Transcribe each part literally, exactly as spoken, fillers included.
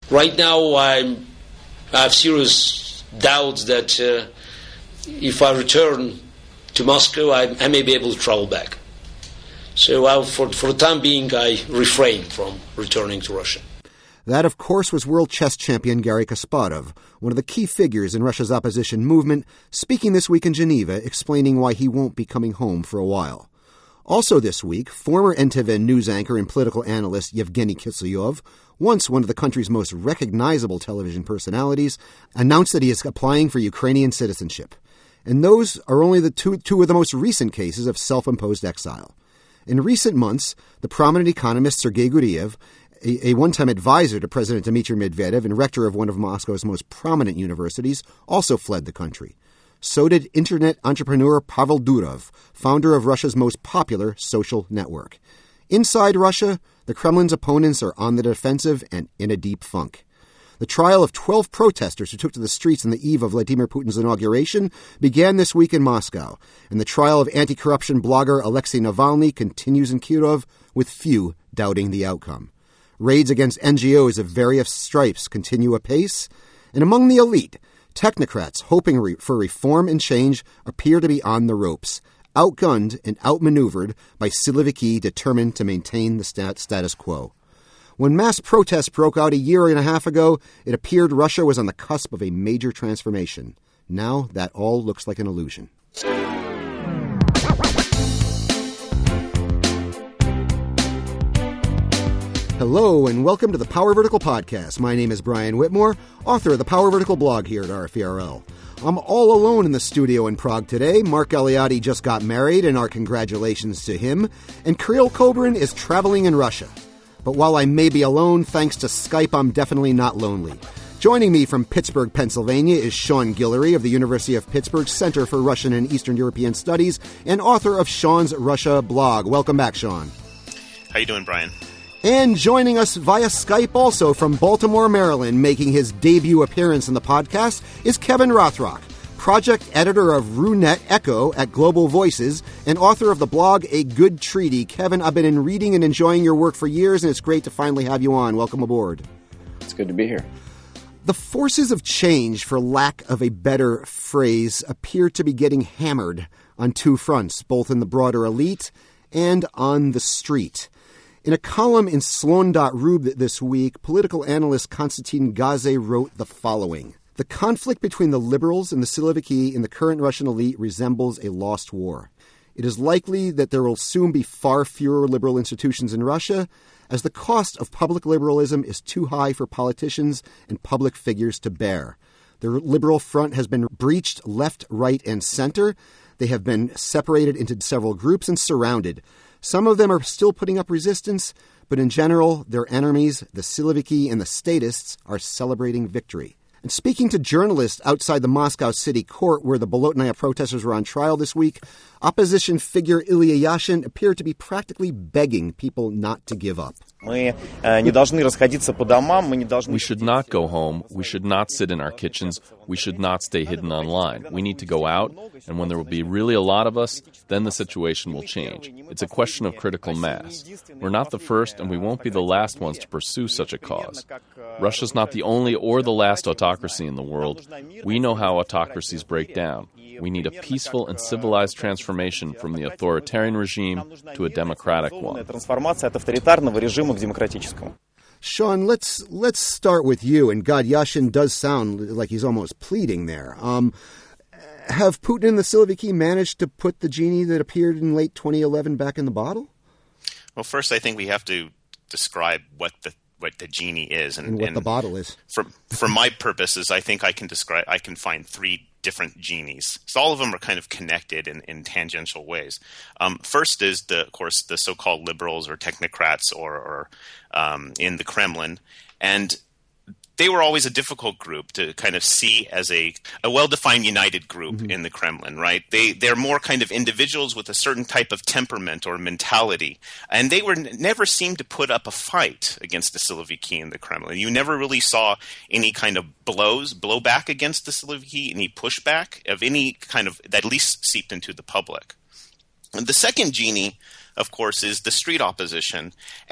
Right now, I'm, I have serious doubts that uh, if I return to Moscow, I, I may be able to travel back. So I, for, for the time being, I refrain from returning to Russia. That, of course, was world chess champion Garry Kasparov, one of the key figures in Russia's opposition movement, speaking this week in Geneva, explaining why he won't be coming home for a while. Also this week, former N T V news anchor and political analyst Yevgeny Kiselyov, once one of the country's most recognizable television personalities, announced that he is applying for Ukrainian citizenship. And those are only the two, two of the most recent cases of self-imposed exile. In recent months, the prominent economist Sergei Guriev, a, a one-time advisor to President Dmitry Medvedev and rector of one of Moscow's most prominent universities, also fled the country. So did internet entrepreneur Pavel Durov, founder of Russia's most popular social network. Inside Russia, the Kremlin's opponents are on the defensive and in a deep funk. The trial of twelve protesters who took to the streets on the eve of Vladimir Putin's inauguration began this week in Moscow, and the trial of anti-corruption blogger Alexei Navalny continues in Kirov, with few doubting the outcome. Raids against N G Os of various stripes continue apace, and among the elite, technocrats hoping re- for reform and change appear to be on the ropes, outgunned and outmaneuvered by Siloviki determined to maintain the stat- status quo. When mass protests broke out a year and a half ago, it appeared Russia was on the cusp of a major transformation. Now that all looks like an illusion. Hello, and welcome to the Power Vertical Podcast. My name is Brian Whitmore, author of the Power Vertical blog here at R F E R L. I'm all alone in the studio in Prague today. Mark Galeotti just got married, and our congratulations to him. And Kirill Kobrin is traveling in Russia. But while I may be alone, thanks to Skype, I'm definitely not lonely. Joining me from Pittsburgh, Pennsylvania is Sean Guillory of the University of Pittsburgh Center for Russian and Eastern European Studies and author of Sean's Russia blog. Welcome back, Sean. How you doing, Brian? And joining us via Skype also from Baltimore, Maryland, making his debut appearance in the podcast, is Kevin Rothrock, project editor of RuNet Echo at Global Voices and author of the blog A Good Treaty. Kevin, I've been reading and enjoying your work for years, and it's great to finally have you on. Welcome aboard. It's good to be here. The forces of change, for lack of a better phrase, appear to be getting hammered on two fronts, both in the broader elite and on the street. In a column in Slon dot ru this week, political analyst Konstantin Gaze wrote the following. The conflict between the liberals and the Siloviki in the current Russian elite resembles a lost war. It is likely that there will soon be far fewer liberal institutions in Russia, as the cost of public liberalism is too high for politicians and public figures to bear. The liberal front has been breached left, right, and center. They have been separated into several groups and surrounded. Some of them are still putting up resistance, but in general, their enemies, the Siloviki and the statists, are celebrating victory. And speaking to journalists outside the Moscow city court where the Bolotnaya protesters were on trial this week, opposition figure Ilya Yashin appeared to be practically begging people not to give up. We should not go home. We should not sit in our kitchens. We should not stay hidden online. We need to go out, and when there will be really a lot of us, then the situation will change. It's a question of critical mass. We're not the first, and we won't be the last ones to pursue such a cause. Russia's not the only or the last autocracy in the world. We know how autocracies break down. We need a peaceful and civilized transformation from the authoritarian regime to a democratic one. Sean, let's let's start with you. And God, Yashin does sound like he's almost pleading there. Um, have Putin and the Siloviki managed to put the genie that appeared in late twenty eleven back in the bottle? Well, first, I think we have to describe what the what the genie is, and, and what and the bottle is. For for my purposes, I think I can describe. I can find three different genies. So all of them are kind of connected in, in tangential ways. Um, first is the, of course, the so-called liberals or technocrats, or, or um, in the Kremlin, and they were always a difficult group to kind of see as a, a well-defined united group mm-hmm. in the Kremlin, right? They, they're more kind of individuals with a certain type of temperament or mentality. And they were never seemed to put up a fight against the Siloviki in the Kremlin. You never really saw any kind of blows, blowback against the Siloviki, any pushback of any kind of that at least seeped into the public. And the second genie, of course, is the street opposition. And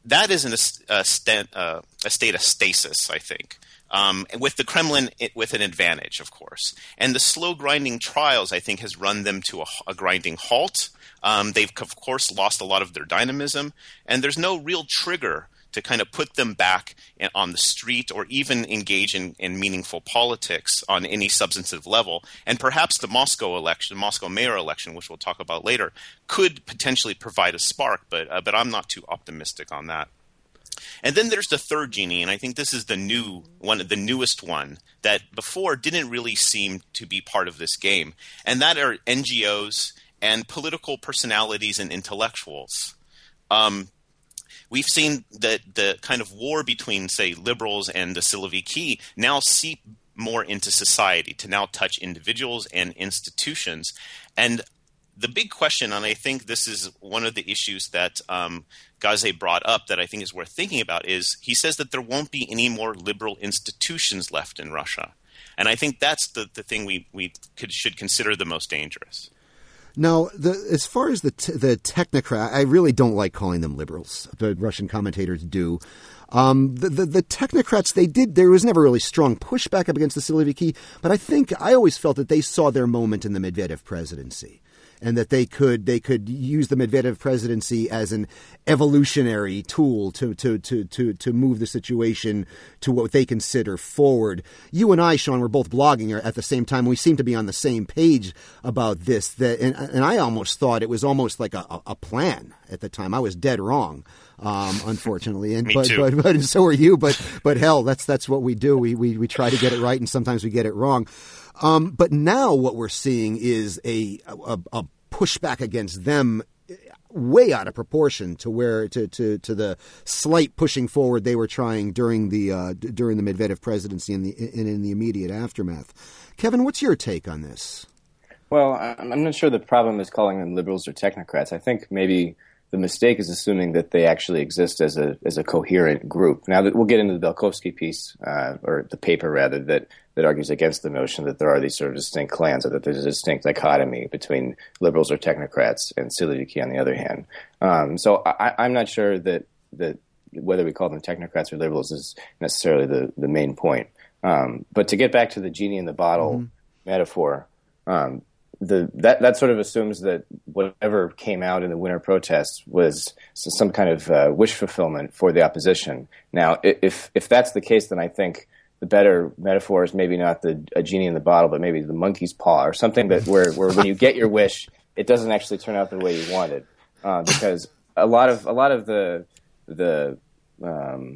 that is in a, a, st- uh, a state of stasis, I think. Um, with the Kremlin it, with an advantage, of course. And the slow grinding trials, I think, has run them to a, a grinding halt. Um, they've, of course, lost a lot of their dynamism. And there's no real trigger to kind of put them back in, on the street or even engage in, in meaningful politics on any substantive level. And perhaps the Moscow election, Moscow mayor election, which we'll talk about later, could potentially provide a spark. But, uh, but I'm not too optimistic on that. And then there's the third genie, and I think this is the new one, the newest one that before didn't really seem to be part of this game, and that are N G Os and political personalities and intellectuals. Um, we've seen that the kind of war between, say, liberals and the Siloviki now seep more into society to now touch individuals and institutions. And the big question, and I think this is one of the issues that um, Gaze brought up that I think is worth thinking about, is he says that there won't be any more liberal institutions left in Russia. And I think that's the, the thing we, we could, should consider the most dangerous. Now, the, as far as the t- the technocrat, I really don't like calling them liberals. The Russian commentators do. Um, the, the the technocrats, they did. There was never really strong pushback up against the Siloviki, but I think I always felt that they saw their moment in the Medvedev presidency, and that they could they could use the Medvedev presidency as an evolutionary tool to to to to to move the situation to what they consider forward. You and I, Sean, were both blogging at the same time. We seem to be on the same page about this. That and, and I almost thought it was almost like a, a plan at the time. I was dead wrong, um, unfortunately. And Me but, too. but but so are you. But but hell, that's that's what we do. We we we try to get it right, and sometimes we get it wrong. Um, but now what we're seeing is a, a, a pushback against them way out of proportion to where to, to, to the slight pushing forward they were trying during the uh, during the Medvedev presidency and, the, and in the immediate aftermath. Kevin, what's your take on this? Well, I'm not sure the problem is calling them liberals or technocrats. I think maybe the mistake is assuming that they actually exist as a as a coherent group. Now, that we'll get into the Belkovsky piece, uh, or the paper rather, that, that argues against the notion that there are these sort of distinct clans, or that there's a distinct dichotomy between liberals or technocrats and Siloviki on the other hand. Um, so I, I'm not sure that that whether we call them technocrats or liberals is necessarily the, the main point. Um, but to get back to the genie in the bottle mm-hmm. metaphor, um, The, that that sort of assumes that whatever came out in the winter protests was some kind of uh, wish fulfillment for the opposition. Now, if if that's the case, then I think the better metaphor is maybe not the a genie in the bottle, but maybe the monkey's paw, or something that where, where when you get your wish, it doesn't actually turn out the way you wanted, uh, because a lot of a lot of the the um,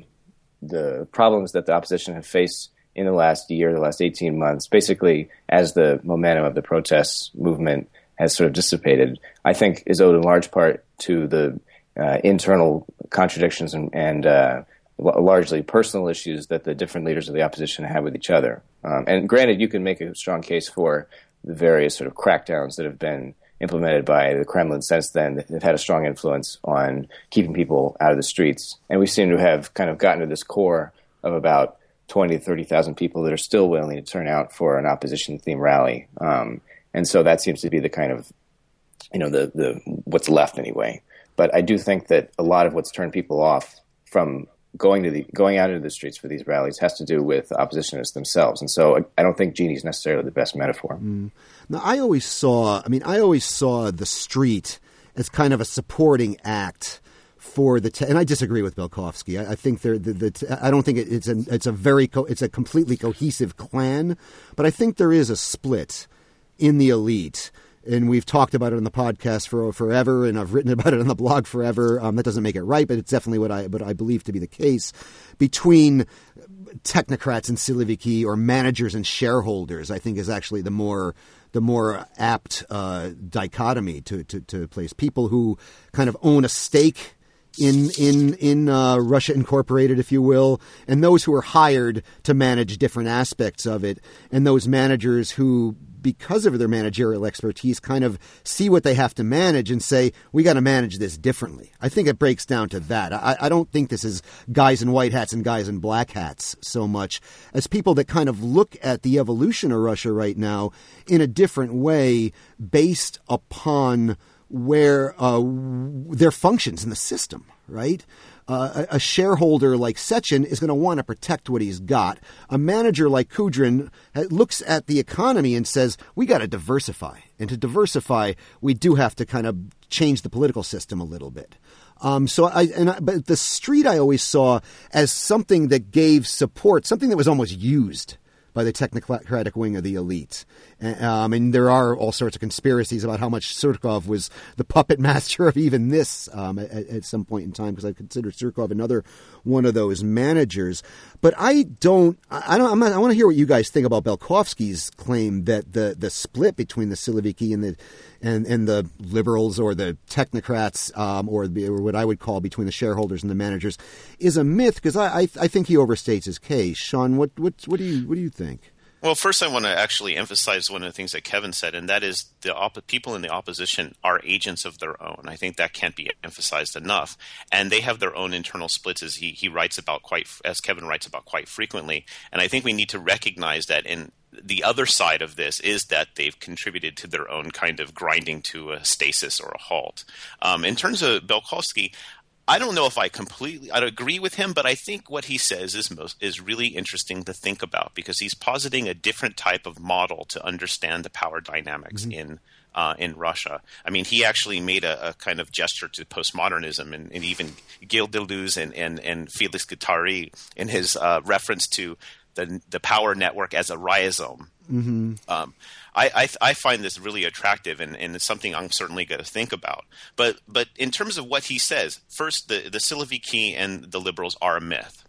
the problems that the opposition have faced in the last year, the last eighteen months, basically as the momentum of the protests movement has sort of dissipated, I think is owed in large part to the uh, internal contradictions and, and uh, largely personal issues that the different leaders of the opposition have with each other. Um, and granted, you can make a strong case for the various sort of crackdowns that have been implemented by the Kremlin since then that have had a strong influence on keeping people out of the streets. And we seem to have kind of gotten to this core of about twenty to thirty thousand people that are still willing to turn out for an opposition-themed rally. Um, and so that seems to be the kind of, you know, the, the what's left anyway. But I do think that a lot of what's turned people off from going to the going out into the streets for these rallies has to do with oppositionists themselves. And so I, I don't think Genie's necessarily the best metaphor. Mm. Now, I always saw, I mean, I always saw the street as kind of a supporting act for the, te- and I disagree with Belkovsky. I, I think they're the, the te- I don't think it, it's a it's a very co- it's a completely cohesive clan, but I think there is a split in the elite, and we've talked about it on the podcast for forever, and I've written about it on the blog forever. Um, that doesn't make it right, but it's definitely what I what I believe to be the case between technocrats and Siloviki, or managers and shareholders. I think is actually the more the more apt uh, dichotomy to, to to place. People who kind of own a stake in in in uh, Russia Incorporated, if you will, and those who are hired to manage different aspects of it, and those managers who, because of their managerial expertise, kind of see what they have to manage and say, we got to manage this differently. I think it breaks down to that. I, I don't think this is guys in white hats and guys in black hats so much as people that kind of look at the evolution of Russia right now in a different way based upon where uh, their functions in the system, right? Uh, a, a shareholder like Sechin is going to want to protect what he's got. A manager like Kudrin looks at the economy and says, we got to diversify. And to diversify, we do have to kind of change the political system a little bit. Um, so I, and I, but the street I always saw as something that gave support, something that was almost used by the technocratic wing of the elite. Um, and there are all sorts of conspiracies about how much Surkov was the puppet master of even this um, at, at some point in time, because I consider Surkov another one of those managers. But I don't, I don't, I'm not, I want to hear what you guys think about Belkovsky's claim that the, the split between the Siloviki and the and, and the liberals or the technocrats, um, or, the, or what I would call between the shareholders and the managers, is a myth, because I, I I think he overstates his case. Sean, what what what do you what do you think? Well, first I want to actually emphasize one of the things that Kevin said, and that is the op- people in the opposition are agents of their own. I think that can't be emphasized enough. And they have their own internal splits, as he, he writes about quite, as Kevin writes about quite frequently. And I think we need to recognize that in the other side of this is that they've contributed to their own kind of grinding to a stasis or a halt. Um, in terms of Belkovsky, I don't know if I completely I'd agree with him, but I think what he says is most is really interesting to think about, because he's positing a different type of model to understand the power dynamics mm-hmm. in uh, in Russia. I mean, he actually made a, a kind of gesture to postmodernism, and, and even Gilles Deleuze and, and, and Felix Guattari in his uh, reference to the the power network as a rhizome. Mm-hmm. Um, I, I I find this really attractive, and, and it's something I'm certainly going to think about. But but in terms of what he says, first, the, the Siloviki and the liberals are a myth.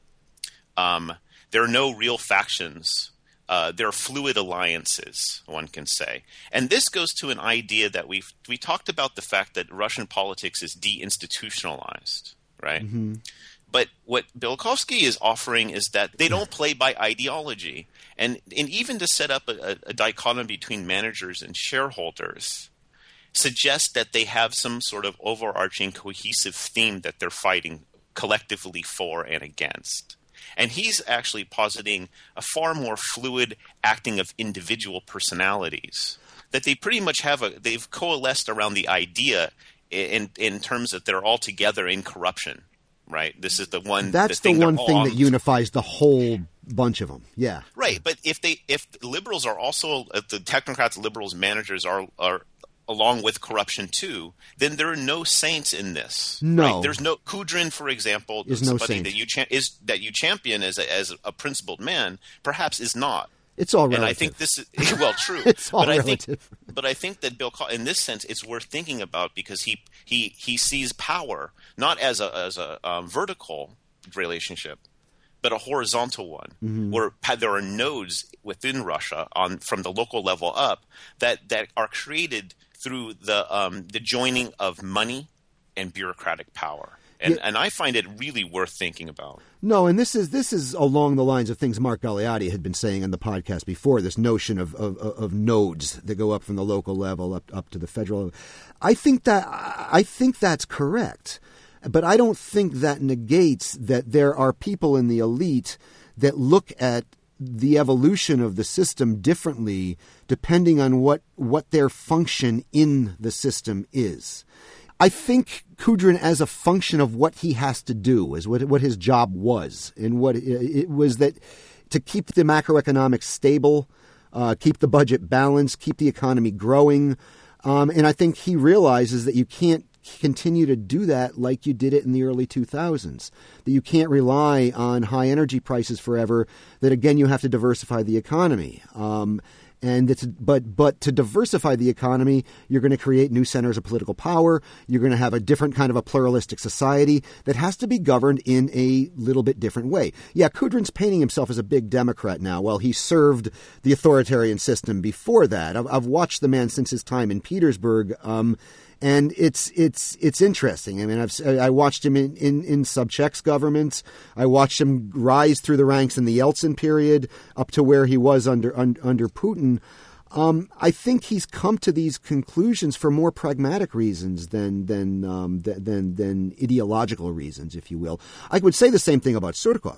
Um, there are no real factions. Uh, there are fluid alliances, one can say. And this goes to an idea that we've we talked about, the fact that Russian politics is deinstitutionalized, right? Mm-hmm. But what Belkovsky is offering is that they don't play by ideology. And, and even to set up a, a dichotomy between managers and shareholders suggests that they have some sort of overarching cohesive theme that they're fighting collectively for and against. And he's actually positing a far more fluid acting of individual personalities, that they pretty much have a – they've coalesced around the idea in, in terms that they're all together in corruption. Right. This is the one. That's the, the one thing on. that unifies the whole bunch of them. Yeah. Right. But if they, if liberals are also, if the technocrats, liberals, managers are, are along with corruption too, then there are no saints in this. No. Right? There's no Kudrin, for example, is no somebody saint. that you cha- is that you champion as a, as a principled man, perhaps is not. It's all relative. And I think this is well true. It's all but relative. I think, but I think that Bill, in this sense, it's worth thinking about, because he he he sees power not as a as a um, vertical relationship, but a horizontal one, mm-hmm. where there are nodes within Russia on from the local level up that that are created through the um, the joining of money and bureaucratic power. And, yeah. and I find it really worth thinking about. No, and this is this is along the lines of things Mark Galeotti had been saying on the podcast before, this notion of, of, of nodes that go up from the local level up up to the federal level. I think that I think that's correct. But I don't think that negates that there are people in the elite that look at the evolution of the system differently depending on what, what their function in the system is. I think Kudrin, as a function of what he has to do, is what what his job was, and what it, it was that to keep the macroeconomics stable, uh, keep the budget balanced, keep the economy growing, um, and I think he realizes that you can't continue to do that like you did it in the early two thousands, that you can't rely on high energy prices forever, that again you have to diversify the economy. Um, And it's, but but to diversify the economy, you're going to create new centers of political power. You're going to have a different kind of a pluralistic society that has to be governed in a little bit different way. Yeah, Kudrin's painting himself as a big Democrat now. Well, he served the authoritarian system before that. I've, I've watched the man since his time in Petersburg. Um, And it's it's it's interesting. I mean, I've I watched him in, in, in Sobchak's government. I watched him rise through the ranks in the Yeltsin period up to where he was under un, under Putin. Um, I think he's come to these conclusions for more pragmatic reasons than than um, than than ideological reasons, if you will. I would say the same thing about Surkov.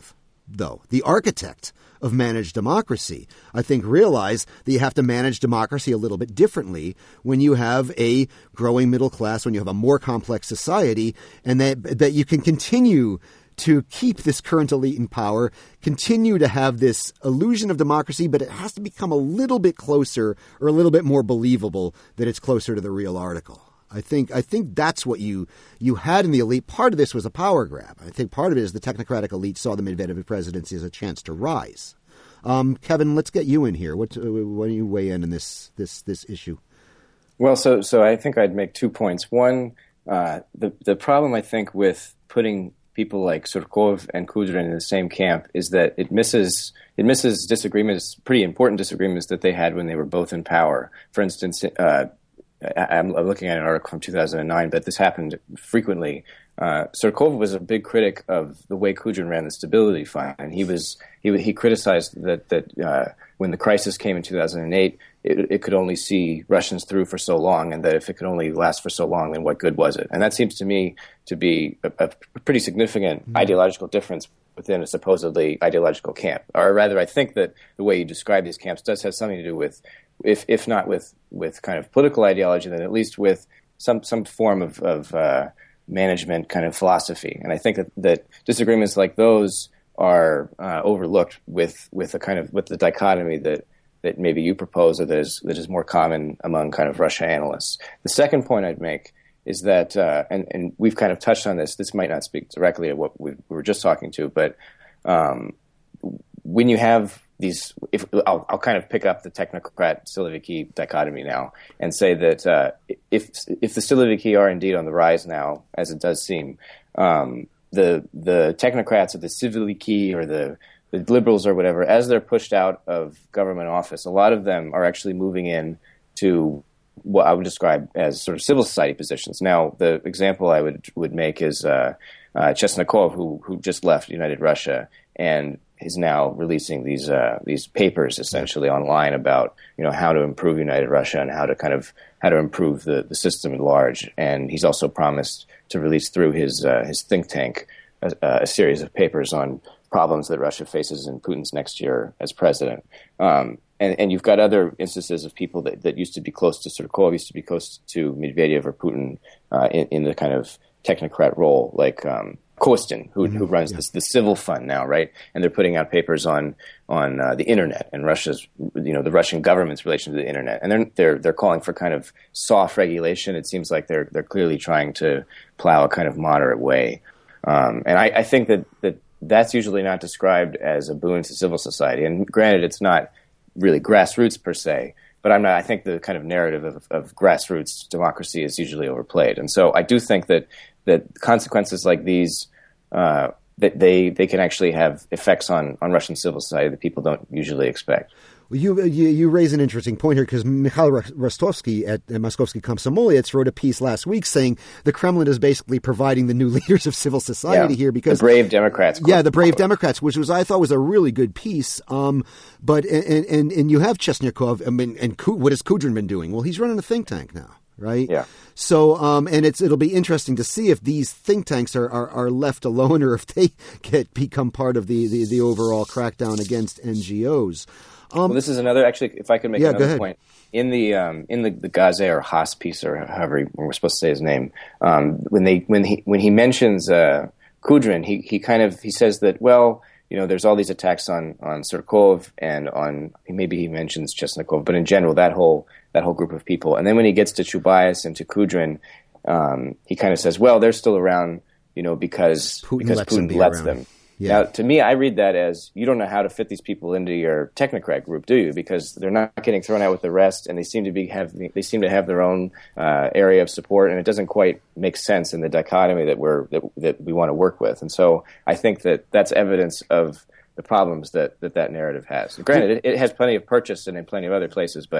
though, the architect of managed democracy, I think realize that you have to manage democracy a little bit differently when you have a growing middle class, when you have a more complex society, and that that you can continue to keep this current elite in power, continue to have this illusion of democracy, but it has to become a little bit closer or a little bit more believable that it's closer to the real article. I think I think that's what you you had in the elite. Part of this was a power grab. I think part of it is the technocratic elite saw the Medvedev presidency as a chance to rise. Um, Kevin, let's get you in here. What uh, why don't you weigh in on this this this issue? Well, so so I think I'd make two points. One, uh, the the problem I think with putting people like Surkov and Kudrin in the same camp is that it misses it misses disagreements, pretty important disagreements that they had when they were both in power. For instance. Uh, I'm looking at an article from two thousand nine, but this happened frequently. Uh, Surkov was a big critic of the way Kudrin ran the Stability Fund, and he was he he criticized that that uh, when the crisis came in two thousand eight, it, it could only see Russians through for so long, and that if it could only last for so long, then what good was it? And that seems to me to be a, a pretty significant mm-hmm. ideological difference within a supposedly ideological camp. Or rather, I think that the way you describe these camps does have something to do with, if if not with, with kind of political ideology, then at least with some some form of, of uh, management kind of philosophy. And I think that, that disagreements like those are uh, overlooked with with a kind of with the dichotomy that that maybe you propose, or that is that is more common among kind of Russia analysts. The second point I'd make is that, uh, and, and we've kind of touched on this, this might not speak directly to what we, we were just talking to, but um, when you have these, if I'll, I'll kind of pick up the technocrat Siloviki dichotomy now and say that uh, if if the Siloviki are indeed on the rise now, as it does seem, um, the the technocrats or the Siloviki or the, the liberals or whatever, as they're pushed out of government office, a lot of them are actually moving in to what I would describe as sort of civil society positions. Now, the example I would would make is uh, uh, Chesnokov, who who just left United Russia and is now releasing these uh, these papers essentially online about, you know, how to improve United Russia and how to kind of how to improve the, the system at large. And he's also promised to release through his uh, his think tank a, a series of papers on problems that Russia faces in Putin's next year as president. Um, And, and you've got other instances of people that, that used to be close to Surkov, used to be close to Medvedev or Putin uh, in, in the kind of technocrat role, like um, Kostin, who, mm-hmm. who runs yeah. this, the civil fund now, right? And they're putting out papers on on uh, the internet and Russia's, you know, the Russian government's relation to the internet, and they're they're they're calling for kind of soft regulation. It seems like they're they're clearly trying to plow a kind of moderate way, um, and I, I think that that that's usually not described as a boon to civil society. And granted, it's not really grassroots per se, but I'm not. I think the kind of narrative of, of grassroots democracy is usually overplayed, and so I do think that that consequences like these uh, that they they can actually have effects on on Russian civil society that people don't usually expect. Well, you, you you raise an interesting point here, because Mikhail Rostovsky at, at Moskovsky Komsomolets wrote a piece last week saying the Kremlin is basically providing the new leaders of civil society yeah, here, because the brave Democrats. Yeah, the brave Democrats, which was I thought was a really good piece. Um, but and and and you have Chesnokov. I mean, and what has Kudrin been doing? Well, he's running a think tank now, right? Yeah. So, um, and it's it'll be interesting to see if these think tanks are, are, are left alone, or if they get become part of the, the, the overall crackdown against N G Os. Um, well, this is another. Actually, if I could make yeah, another point in the um, in the, the Gaze or Haas piece, or however we're supposed to say his name, um, when they when he when he mentions uh, Kudrin, he he kind of he says that, well, you know, there's all these attacks on on Surkov and on, maybe he mentions Chesnokov, but in general that whole that whole group of people. And then when he gets to Chubais and to Kudrin, um, he kind of says, well, they're still around, you know, because Putin because lets Putin them lets around. them. Yeah. Now, to me, I read that as, you don't know how to fit these people into your technocrat group, do you? Because they're not getting thrown out with the rest, and they seem to be have they seem to have their own uh, area of support, and it doesn't quite make sense in the dichotomy that we're that, that we want to work with. And so, I think that that's evidence of the problems that that, that narrative has. Granted, it, it has plenty of purchase and in plenty of other places, but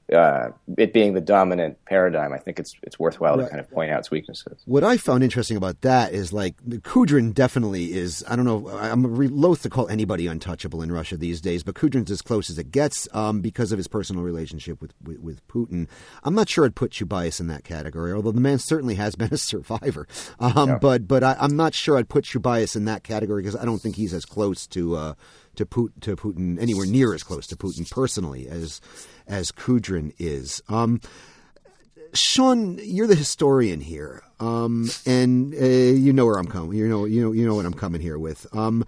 uh, it being the dominant paradigm, I think it's it's worthwhile Right. to kind of point out its weaknesses. What I found interesting about that is like Kudrin definitely is, I don't know, I'm re- loath to call anybody untouchable in Russia these days, but Kudrin's as close as it gets um, because of his personal relationship with, with, with Putin. I'm not sure I'd put Chubais in that category, although the man certainly has been a survivor. Um, Yeah. But but I, I'm not sure I'd put Chubais in that category because I don't think he's as close to uh, to, Putin, to Putin, anywhere near as close to Putin personally as as Kudrin is. Um, Sean, you're the historian here, um, and uh, you know where I'm coming. You know, you know, you know what I'm coming here with. Um,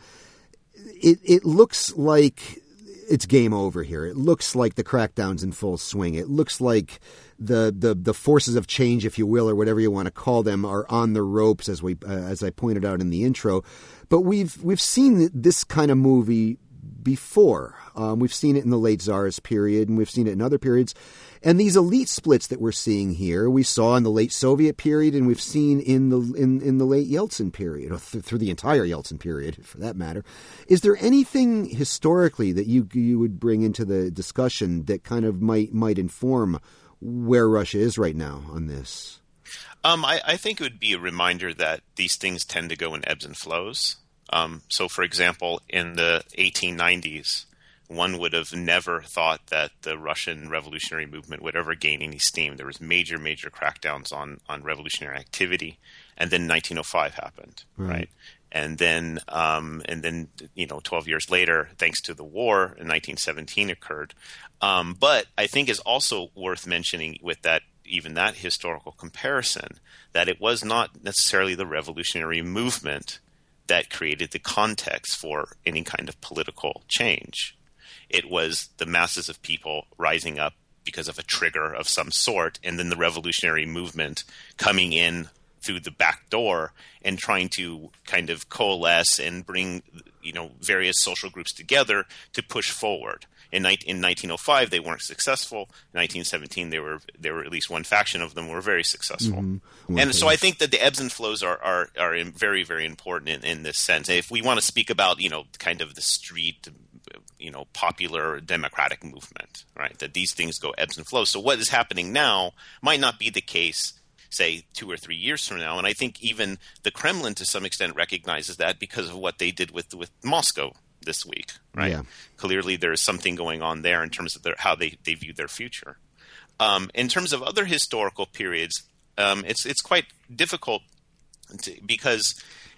it it looks like it's game over here. It looks like the crackdown's in full swing. It looks like the the the forces of change, if you will, or whatever you want to call them, are on the ropes, as we uh, as I pointed out in the intro. But we've we've seen this kind of movie before. Um, we've seen it in the late Tsarist period, and we've seen it in other periods. And these elite splits that we're seeing here, we saw in the late Soviet period, and we've seen in the in, in the late Yeltsin period, or th- through the entire Yeltsin period, for that matter. Is there anything historically that you you would bring into the discussion that kind of might might inform where Russia is right now on this? Um, I, I think it would be a reminder that these things tend to go in ebbs and flows. Um, so, for example, in the eighteen nineties, one would have never thought that the Russian revolutionary movement would ever gain any steam. There was major, major crackdowns on, on revolutionary activity, and then nineteen oh five happened, right? right? And then, um, and then, you know, twelve years later, thanks to the war, in nineteen seventeen occurred. Um, but I think is also worth mentioning with that, even that historical comparison, that it was not necessarily the revolutionary movement that created the context for any kind of political change. It was the masses of people rising up because of a trigger of some sort, and then the revolutionary movement coming in through the back door and trying to kind of coalesce and bring, you know, various social groups together to push forward. In, in nineteen oh five, they weren't successful. In nineteen seventeen, they were, they were at least one faction of them were very successful. Mm-hmm. And so I think that the ebbs and flows are are, are very, very important in, in this sense. If we want to speak about, you know, kind of the street, you know, popular democratic movement, right, that these things go ebbs and flows. So what is happening now might not be the case, say, two or three years from now. And I think even the Kremlin, to some extent, recognizes that because of what they did with with Moscow this week, right? Yeah. Clearly, there is something going on there in terms of their, how they, they view their future. Um, in terms of other historical periods, um, it's it's quite difficult to, because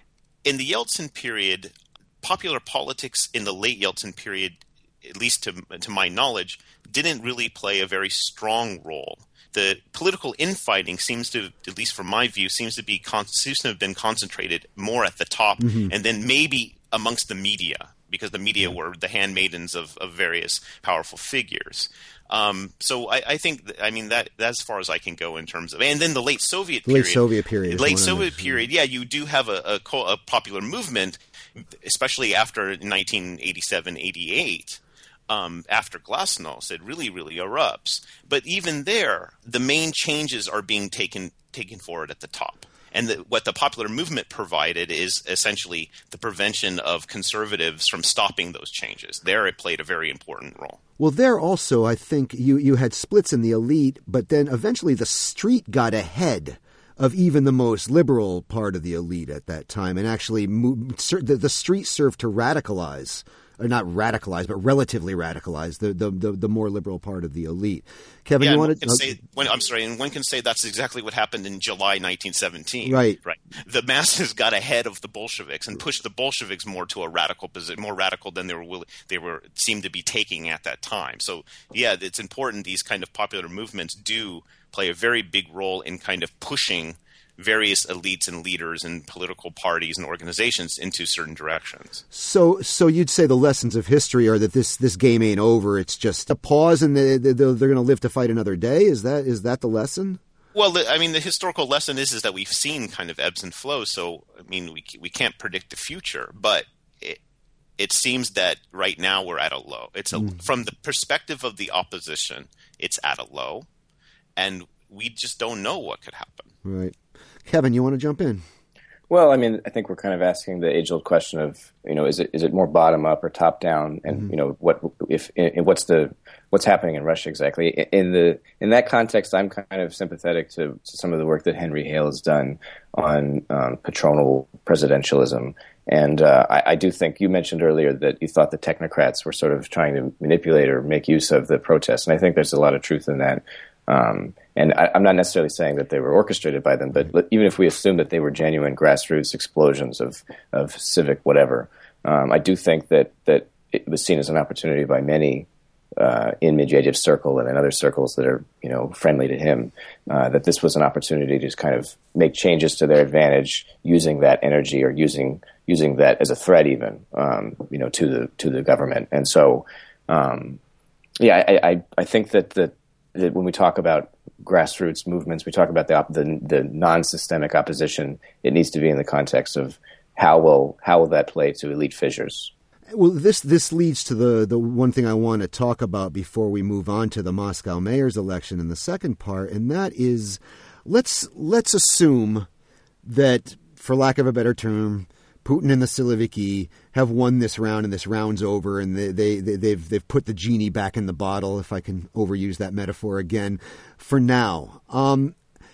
in the Yeltsin period, popular politics in the late Yeltsin period, at least to to my knowledge, didn't really play a very strong role. The political infighting seems to, at least from my view, seems to be con- seems to have been concentrated more at the top, mm-hmm. and then maybe amongst the media, because the media were the handmaidens of, of various powerful figures. Um, so I, I think, th- I mean, that that's as far as I can go in terms of, and then the late Soviet period. Late Soviet period. Late Soviet period, yeah, you do have a, a, a popular movement, especially after nineteen eighty-seven eighty-eight. Um, after Glasnost, it really, really erupts. But even there, the main changes are being taken taken forward at the top. And the, what the popular movement provided is essentially the prevention of conservatives from stopping those changes. There it played a very important role. Well, there also, I think you, you had splits in the elite, but then eventually the street got ahead of even the most liberal part of the elite at that time, and actually moved, the, the street served to radicalize, or not radicalize, but relatively radicalize the, the, the, the more liberal part of the elite. Kevin, yeah, you want to uh, say? When, I'm sorry, and one can say that's exactly what happened in July nineteen seventeen. Right, right. The masses got ahead of the Bolsheviks and pushed the Bolsheviks more to a radical position, more radical than they were willing, they were seemed to be taking at that time. So, yeah, it's important. These kind of popular movements do play a very big role in kind of pushing various elites and leaders and political parties and organizations into certain directions. So so you'd say the lessons of history are that this this game ain't over. It's just a pause, and they, they, they're going to live to fight another day? Is that is that the lesson? Well, I mean, the historical lesson is is that we've seen kind of ebbs and flows. So, I mean, we we can't predict the future, but it, it seems that right now we're at a low. It's a, mm. From the perspective of the opposition, it's at a low, and we just don't know what could happen. Right. Kevin, you want to jump in? Well, I mean, I think we're kind of asking the age-old question of, you know, is it is it more bottom-up or top-down, and mm-hmm. you know, what if in, what's the what's happening in Russia exactly? In the in that context, I'm kind of sympathetic to, to some of the work that Henry Hale has done on um, patronal presidentialism, and uh, I, I do think you mentioned earlier that you thought the technocrats were sort of trying to manipulate or make use of the protests, and I think there's a lot of truth in that. Um, and I, I'm not necessarily saying that they were orchestrated by them, but even if we assume that they were genuine grassroots explosions of, of civic whatever, um, I do think that, that it was seen as an opportunity by many uh, in Medvedev's circle and in other circles that are, you know, friendly to him, uh, that this was an opportunity to just kind of make changes to their advantage, using that energy or using using that as a threat, even, um, you know, to the to the government. And so, um, yeah, I, I I think that that. that when we talk about grassroots movements, we talk about the, op- the the non-systemic opposition. It needs to be in the context of how will how will that play to elite fissures. Well, this this leads to the the one thing I want to talk about before we move on to the Moscow mayor's election in the second part, and that is let's let's assume that, for lack of a better term, Putin and the Siloviki have won this round, and this round's over, and they, they, they, they've they've put the genie back in the bottle, if I can overuse that metaphor again, for now. Um,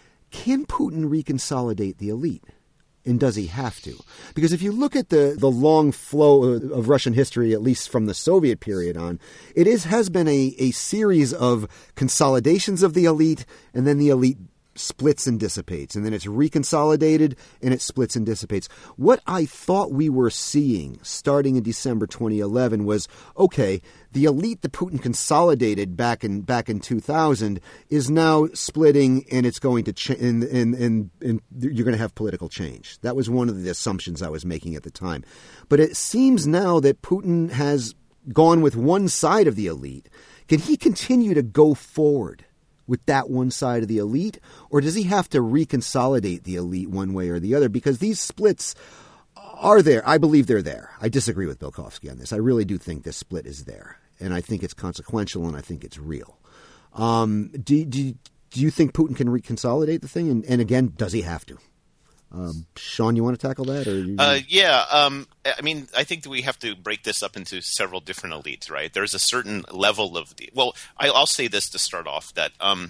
can Putin reconsolidate the elite? And does he have to? Because if you look at the, the long flow of, of Russian history, at least from the Soviet period on, it is has been a, a series of consolidations of the elite, and then the elite splits and dissipates, and then it's reconsolidated and it splits and dissipates. What I thought we were seeing starting in December twenty eleven was, okay, the elite that Putin consolidated back in back in two thousand is now splitting, and it's going to ch- and, and and and you're going to have political change. That was one of the assumptions I was making at the time. But it seems now that Putin has gone with one side of the elite. Can he continue to go forward with that one side of the elite, or does he have to reconsolidate the elite one way or the other? Because these splits are there. I believe they're there. I disagree with Belkovsky on this. I really do think this split is there, and I think it's consequential, and I think it's real. Um, do, do, do you think Putin can reconsolidate the thing? And, and again, does he have to? Um, Sean, you want to tackle that? Or you... uh, yeah, um, I mean, I think that we have to break this up into several different elites, right? There's a certain level of the – well, I, I'll say this to start off, that um,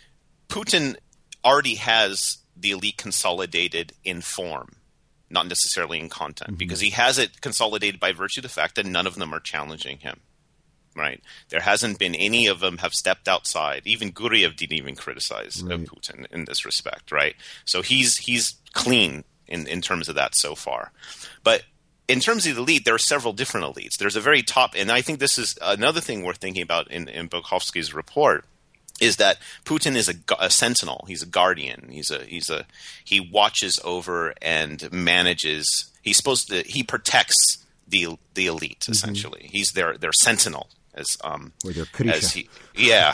Putin already has the elite consolidated in form, not necessarily in content, mm-hmm. because he has it consolidated by virtue of the fact that none of them are challenging him. Right. There hasn't been any of them have stepped outside. Even Guriev didn't even criticize right. Putin in this respect. Right. So he's he's clean in, in terms of that so far. But in terms of the elite, there are several different elites. There's a very top. And I think this is another thing we're thinking about in, in Belkovsky's report, is that Putin is a, a sentinel. He's a guardian. He's a he's a he watches over and manages. He's supposed to he protects the the elite essentially. Mm-hmm. He's their their sentinel. As um, as he, yeah,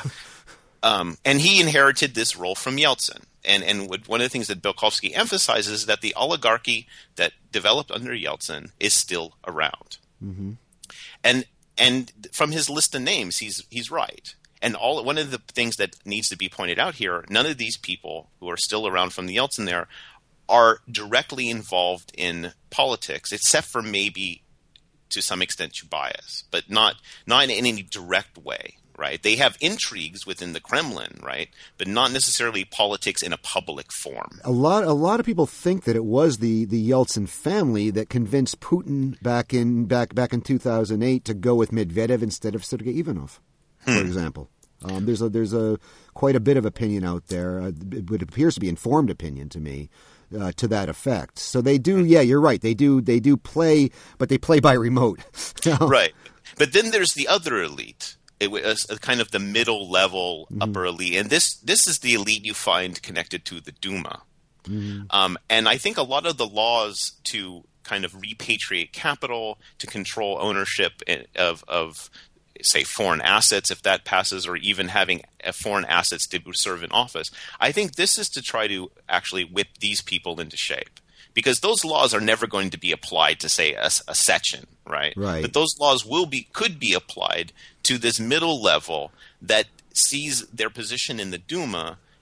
um, and he inherited this role from Yeltsin. And and what, one of the things that Belkovsky emphasizes is that the oligarchy that developed under Yeltsin is still around. Mm-hmm. And and from his list of names, he's he's right. And all one of the things that needs to be pointed out here: none of these people who are still around from the Yeltsin there are directly involved in politics, except for maybe, to some extent, Chubais, but not not in any direct way, right? They have intrigues within the Kremlin, right, but not necessarily politics in a public form. A lot, a lot of people think that it was the, the Yeltsin family that convinced Putin back in back back in two thousand eight to go with Medvedev instead of Sergei Ivanov, for hmm. example. Um, there's a there's a quite a bit of opinion out there. Uh, it appears to be informed opinion to me. Uh, to that effect. So they do, yeah, you're right. They do they do play, but they play by remote. Right. But then there's the other elite, it was kind of the middle level, mm-hmm. upper elite. And this this is the elite you find connected to the Duma. Mm-hmm. Um, and I think a lot of the laws to kind of repatriate capital, to control ownership of, of say, foreign assets, if that passes, or even having foreign assets to serve in office. I think this is to try to actually whip these people into shape, because those laws are never going to be applied to, say, a, a Sechin, right? Right. But those laws will be could be applied to this middle level that sees their position in the Duma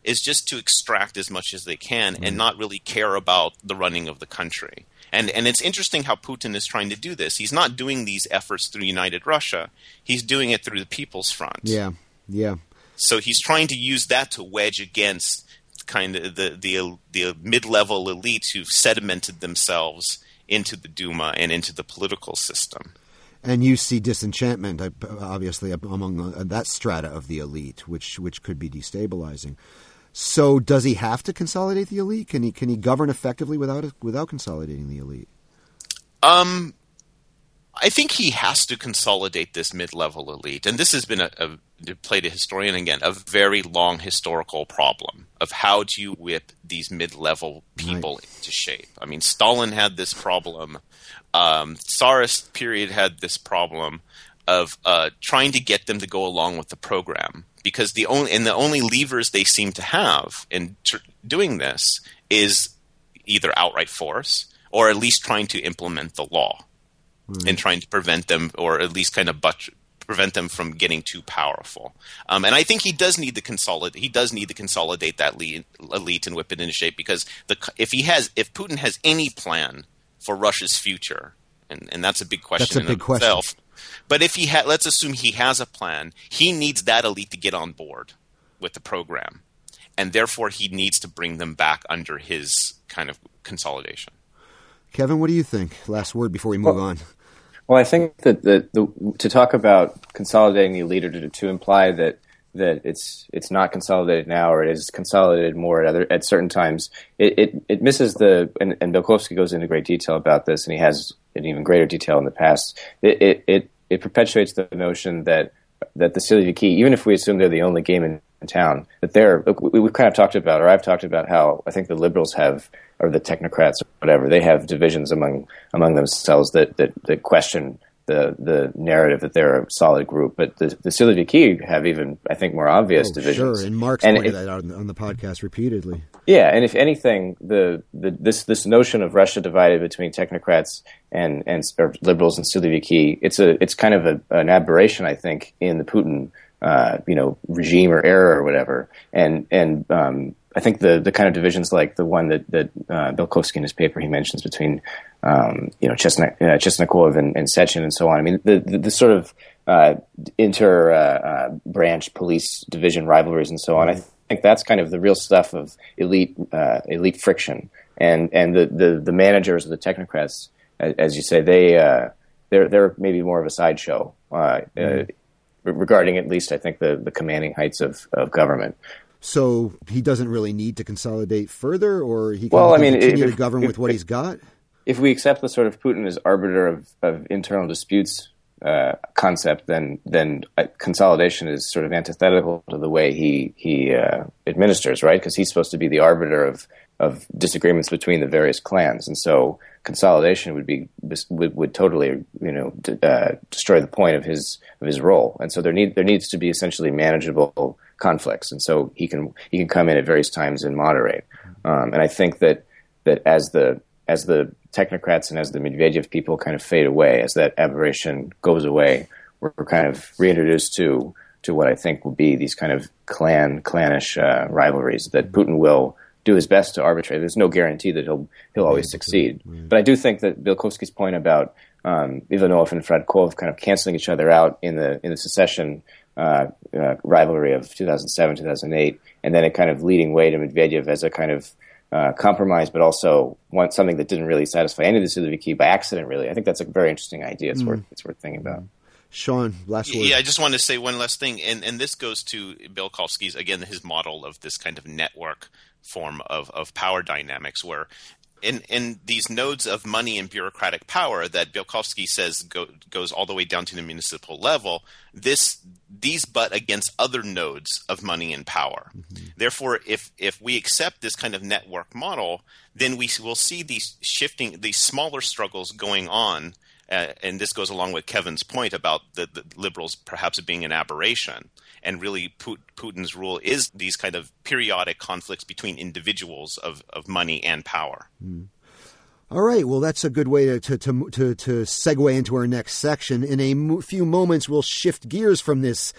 is just to extract as much as they can and not really care about the running of the country. And and it's interesting how Putin is trying to do this. He's not doing these efforts through United Russia. He's doing it through the People's Front. Yeah, yeah. So he's trying to use that to wedge against kind of the the, the mid-level elites who've sedimented themselves into the Duma and into the political system. And you see disenchantment, obviously, among that strata of the elite, which which could be destabilizing. So, does he have to consolidate the elite? Can he can he govern effectively without without consolidating the elite? Um, I think he has to consolidate this mid-level elite, and this has been a, a to play the historian again, a very long historical problem of how do you whip these mid-level people right. into shape. I mean, Stalin had this problem. Um, Tsarist period had this problem of uh, trying to get them to go along with the program, because the only and the only levers they seem to have in tr- doing this is either outright force or at least trying to implement the law mm. and trying to prevent them, or at least kind of but- prevent them from getting too powerful. Um, and I think he does need to consolidate. He does need to consolidate that elite, elite and whip it into shape, because the if he has if Putin has any plan for Russia's future, and, and that's a big question that's a in big itself. Question. But if he ha- let's assume he has a plan, he needs that elite to get on board with the program, and therefore he needs to bring them back under his kind of consolidation. Kevin, what do you think? Last word before we move well, on. Well, I think that the, the, to talk about consolidating the elite, or to, to imply that that it's it's not consolidated now, or it is consolidated more at other at certain times, it it, it misses the and, and Belkovsky goes into great detail about this, and he has in even greater detail in the past. It it it, it perpetuates the notion that that the Siloviki, even if we assume they're the only game in, in town, that they're we, we've kind of talked about, or I've talked about how I think the liberals have, or the technocrats or whatever, they have divisions among among themselves that that, that question the the narrative that they're a solid group. But the, the Siloviki have even, I think, more obvious oh, divisions. Sure, and Mark's and pointed if, that out on the podcast repeatedly. Yeah, and if anything, the, the this this notion of Russia divided between technocrats and and or liberals and Siloviki, it's a it's kind of a, an aberration, I think, in the Putin uh, you know regime or era or whatever. And and um, I think the, the kind of divisions like the one that that uh, Belkovsky in his paper he mentions between um, you know Chesnak, uh, Chesnakov and, and Sechin and so on. I mean, the the, the sort of uh, inter uh, uh, branch police division rivalries and so on. I I think that's kind of the real stuff of elite uh, elite friction, and and the, the, the managers, the technocrats, as, as you say, they uh, they're they're maybe more of a sideshow uh, mm-hmm. uh, regarding at least I think the, the commanding heights of, of government. So he doesn't really need to consolidate further, or he can, well, he I mean, continue if, to govern if, with what if, he's got. If we accept the sort of Putin as arbiter of, of internal disputes Uh, concept, then then uh, consolidation is sort of antithetical to the way he he uh, administers, right? Because he's supposed to be the arbiter of of disagreements between the various clans, and so consolidation would be would, would totally you know d- uh, destroy the point of his of his role. And so there need there needs to be essentially manageable conflicts, and so he can he can come in at various times and moderate. Um, and I think that that as the as the technocrats and as the Medvedev people kind of fade away, as that aberration goes away, we're kind of reintroduced to to what I think will be these kind of clan clannish uh, rivalries that Putin will do his best to arbitrate. There's no guarantee that he'll he'll always succeed, but I do think that Belkovsky's point about um, Ivanov and Fradkov kind of canceling each other out in the in the secession uh, uh, rivalry of two thousand seven, two thousand eight, and then it kind of leading way to Medvedev as a kind of Uh, compromise, but also want something that didn't really satisfy any of the Siloviki by accident. Really, I think that's a very interesting idea. It's mm. worth it's worth thinking about. Sean, last word. Yeah, I just wanted to say one last thing, and and this goes to Belkovsky's again his model of this kind of network form of of power dynamics, where in in these nodes of money and bureaucratic power that Belkovsky says go, goes all the way down to the municipal level. This these butt against other nodes of money and power. Mm-hmm. Therefore, if if we accept this kind of network model, then we will see these shifting, these smaller struggles going on. Uh, and this goes along with Kevin's point about the, the liberals perhaps being an aberration. And really, Putin's rule is these kind of periodic conflicts between individuals of, of money and power. Mm. All right. Well, that's a good way to to to to, to segue into our next section. In a mo- few moments, we'll shift gears from this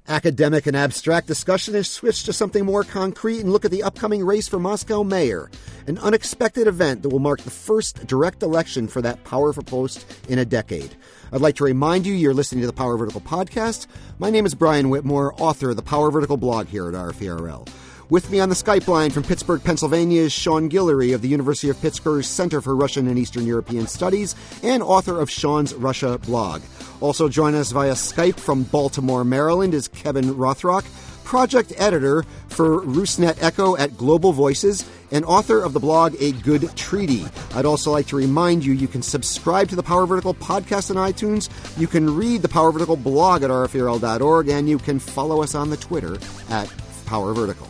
Academic and abstract discussion is switched to something more concrete and look at the upcoming race for Moscow mayor, an unexpected event that will mark the first direct election for that powerful post in a decade. I'd like to remind you you're listening to the Power Vertical podcast. My name is Brian Whitmore, author of the Power Vertical blog here at R F E R L. With me on the Skype line from Pittsburgh, Pennsylvania is Sean Guillory of the University of Pittsburgh's Center for Russian and Eastern European Studies and author of Sean's Russia blog. Also joining us via Skype from Baltimore, Maryland is Kevin Rothrock, project editor for Rusnet Echo at Global Voices and author of the blog A Good Treaty. I'd also like to remind you you can subscribe to the Power Vertical podcast on iTunes, you can read the Power Vertical blog at R F E R L dot org, and you can follow us on the Twitter at Power Vertical.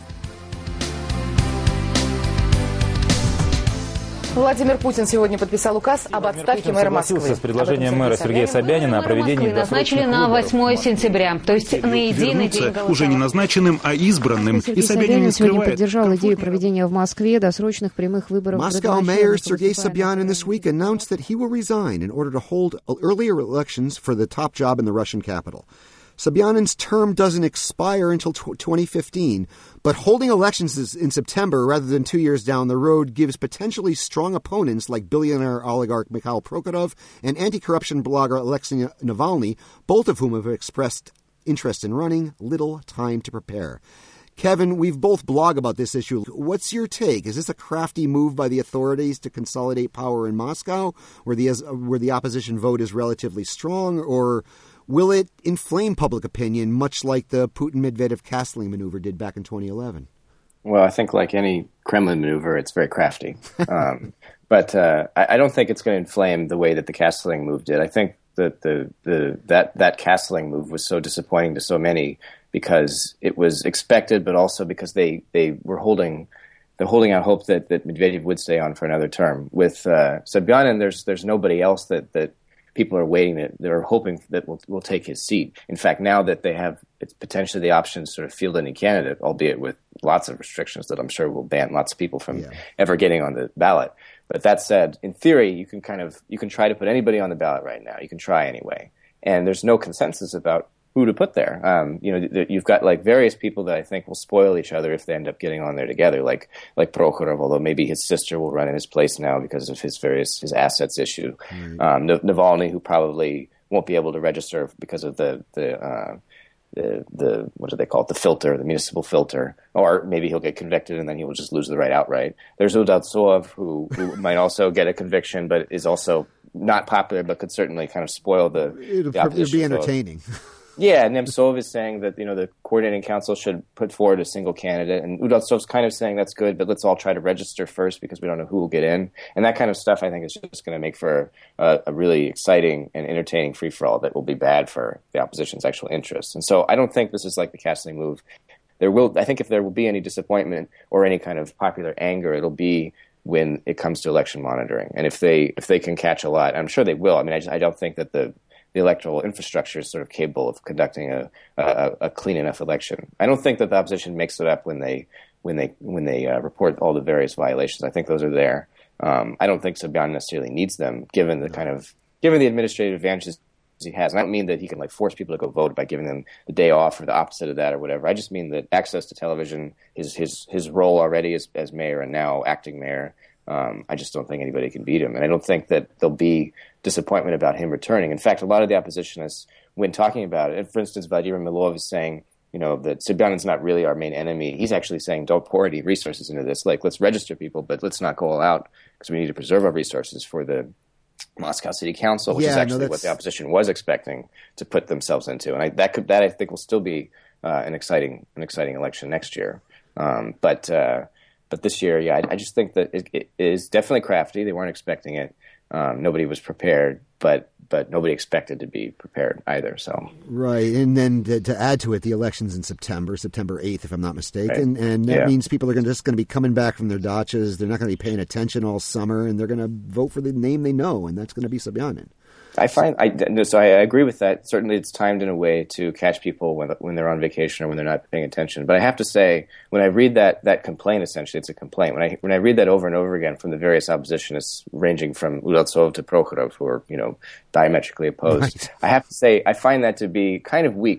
Владимир Путин сегодня подписал указ об отставке мэра Москвы. С предложением мэра Сергея Собянина о проведении назначили на восьмое сентября, то есть на единый день голосования. Уже не назначенным, а избранным. Сергей Собянин сегодня поддержал идею проведения в Москве досрочных прямых выборов. Moscow Mayor Sergei Sobyanin this week announced that he will resign in order to hold earlier elections for the top job in the Russian capital. Sobyanin's term doesn't expire until twenty fifteen, but holding elections in September rather than two years down the road gives potentially strong opponents like billionaire oligarch Mikhail Prokhorov and anti-corruption blogger Alexei Navalny, both of whom have expressed interest in running, little time to prepare. Kevin, we've both blogged about this issue. What's your take? Is this a crafty move by the authorities to consolidate power in Moscow, where the, where the opposition vote is relatively strong, or will it inflame public opinion, much like the Putin-Medvedev-Castling maneuver did back in twenty eleven? Well, I think like any Kremlin maneuver, it's very crafty. um, but uh, I, I don't think it's going to inflame the way that the Castling move did. I think that the, the that that Castling move was so disappointing to so many because it was expected, but also because they, they were holding they're holding out hope that, that Medvedev would stay on for another term. With uh, Sobyanin, there's there's nobody else that that. People are waiting that they're hoping that will will take his seat. In fact, now that they have it's potentially the option to sort of field any candidate, albeit with lots of restrictions that I'm sure will ban lots of people from yeah. ever getting on the ballot. But that said, in theory, you can kind of you can try to put anybody on the ballot right now. You can try anyway, and there's no consensus about who to put there. Um, you know, th- you've got like various people that I think will spoil each other if they end up getting on there together, like like Prokhorov, although maybe his sister will run in his place now because of his various his assets issue. Mm-hmm. Um, N- Navalny, who probably won't be able to register because of the the, uh, the the what do they call it, the filter, the municipal filter, or maybe he'll get convicted and then he will just lose the right outright. There's Udaltsov, who, who might also get a conviction, but is also not popular, but could certainly kind of spoil the, it'll, the opposition it'll be entertaining. Yeah, Nemtsov is saying that, you know, the coordinating council should put forward a single candidate, and Udaltsov's kind of saying that's good, but let's all try to register first because we don't know who will get in. And that kind of stuff, I think, is just going to make for a, a really exciting and entertaining free-for-all that will be bad for the opposition's actual interests. And so I don't think this is like the Castling move. There will, I think if there will be any disappointment or any kind of popular anger, it'll be when it comes to election monitoring. And if they if they can catch a lot, I'm sure they will. I mean, I, just, I don't think that the the electoral infrastructure is sort of capable of conducting a, a, a clean enough election. I don't think that the opposition makes it up when they when they when they uh, report all the various violations. I think those are there. Um, I don't think Sobyanin necessarily needs them, given the kind of given the administrative advantages he has. And I don't mean that he can like force people to go vote by giving them the day off or the opposite of that or whatever. I just mean that access to television, his his his role already as as mayor and now acting mayor. Um, I just don't think anybody can beat him. And I don't think that there'll be disappointment about him returning. In fact, a lot of the oppositionists, when talking about it, for instance, Vladimir Milov is saying, you know, that Sobyanin's not really our main enemy. He's actually saying, don't pour any resources into this. Like, let's register people, but let's not go all out because we need to preserve our resources for the Moscow City Council, which yeah, is actually no, what the opposition was expecting to put themselves into. And I, that could, that I think will still be uh, an exciting, an exciting election next year. Um, but, uh, But this year, yeah, I, I just think that it, it is definitely crafty. They weren't expecting it. Um, nobody was prepared, but but nobody expected to be prepared either. So right, and then to, to add to it, the election's in September, September eighth, if I'm not mistaken, right. and that yeah. means people are gonna, just going to be coming back from their dachas. They're not going to be paying attention all summer, and they're going to vote for the name they know, and that's going to be Sobyanin. I find I so I agree with that. Certainly, it's timed in a way to catch people when when they're on vacation or when they're not paying attention. But I have to say, when I read that that complaint, essentially, it's a complaint. When I when I read that over and over again from the various oppositionists, ranging from Udaltsov to Prokhorov, who are you know diametrically opposed, right. I have to say I find that to be kind of weak.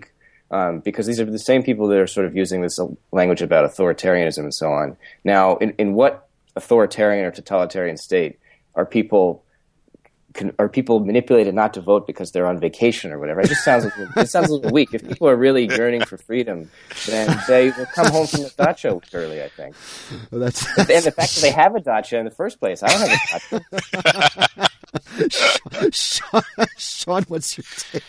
Um, because these are the same people that are sort of using this language about authoritarianism and so on. Now, in, in what authoritarian or totalitarian state are people can, are people manipulated not to vote because they're on vacation or whatever? It just sounds it sounds a little weak. If people are really yearning for freedom, then they will come home from the dacha early, I think. Well, that's, that's... And the fact that they have a dacha in the first place, I don't have a dacha. Sean, Sean, what's your take?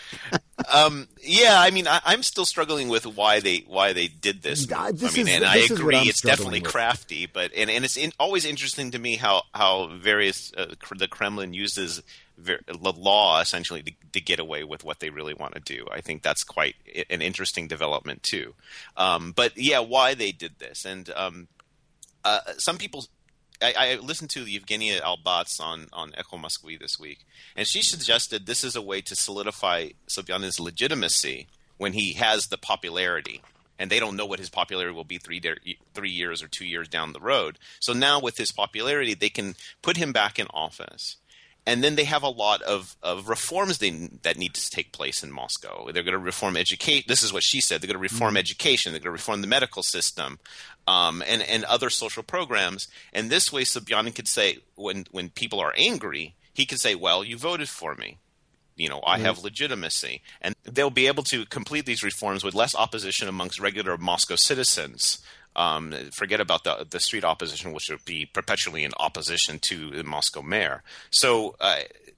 um, yeah, I mean, I, I'm still struggling with why they why they did this. Uh, this I mean, is, and I agree, it's struggling definitely with. crafty, but and and it's in, always interesting to me how how various uh, the Kremlin uses ver- the law essentially to, to get away with what they really want to do. I think that's quite an interesting development too. Um, but yeah, why they did this, and um, uh, some people. I, I listened to Evgenia Albatz on, on Echo Moskvy this week, and she suggested this is a way to solidify Sobyanin's legitimacy when he has the popularity, and they don't know what his popularity will be three, de- three years or two years down the road. So now with his popularity, they can put him back in office. And then they have a lot of, of reforms they, that need to take place in Moscow. They're going to reform education. This is what she said. They're going to reform mm-hmm. education. They're going to reform the medical system um, and, and other social programs. And this way, Sobyanin could say, when, when people are angry, he can say, well, you voted for me. You know, I mm-hmm. have legitimacy. And they'll be able to complete these reforms with less opposition amongst regular Moscow citizens. Um, forget about the the street opposition, which would be perpetually in opposition to the Moscow mayor. So uh,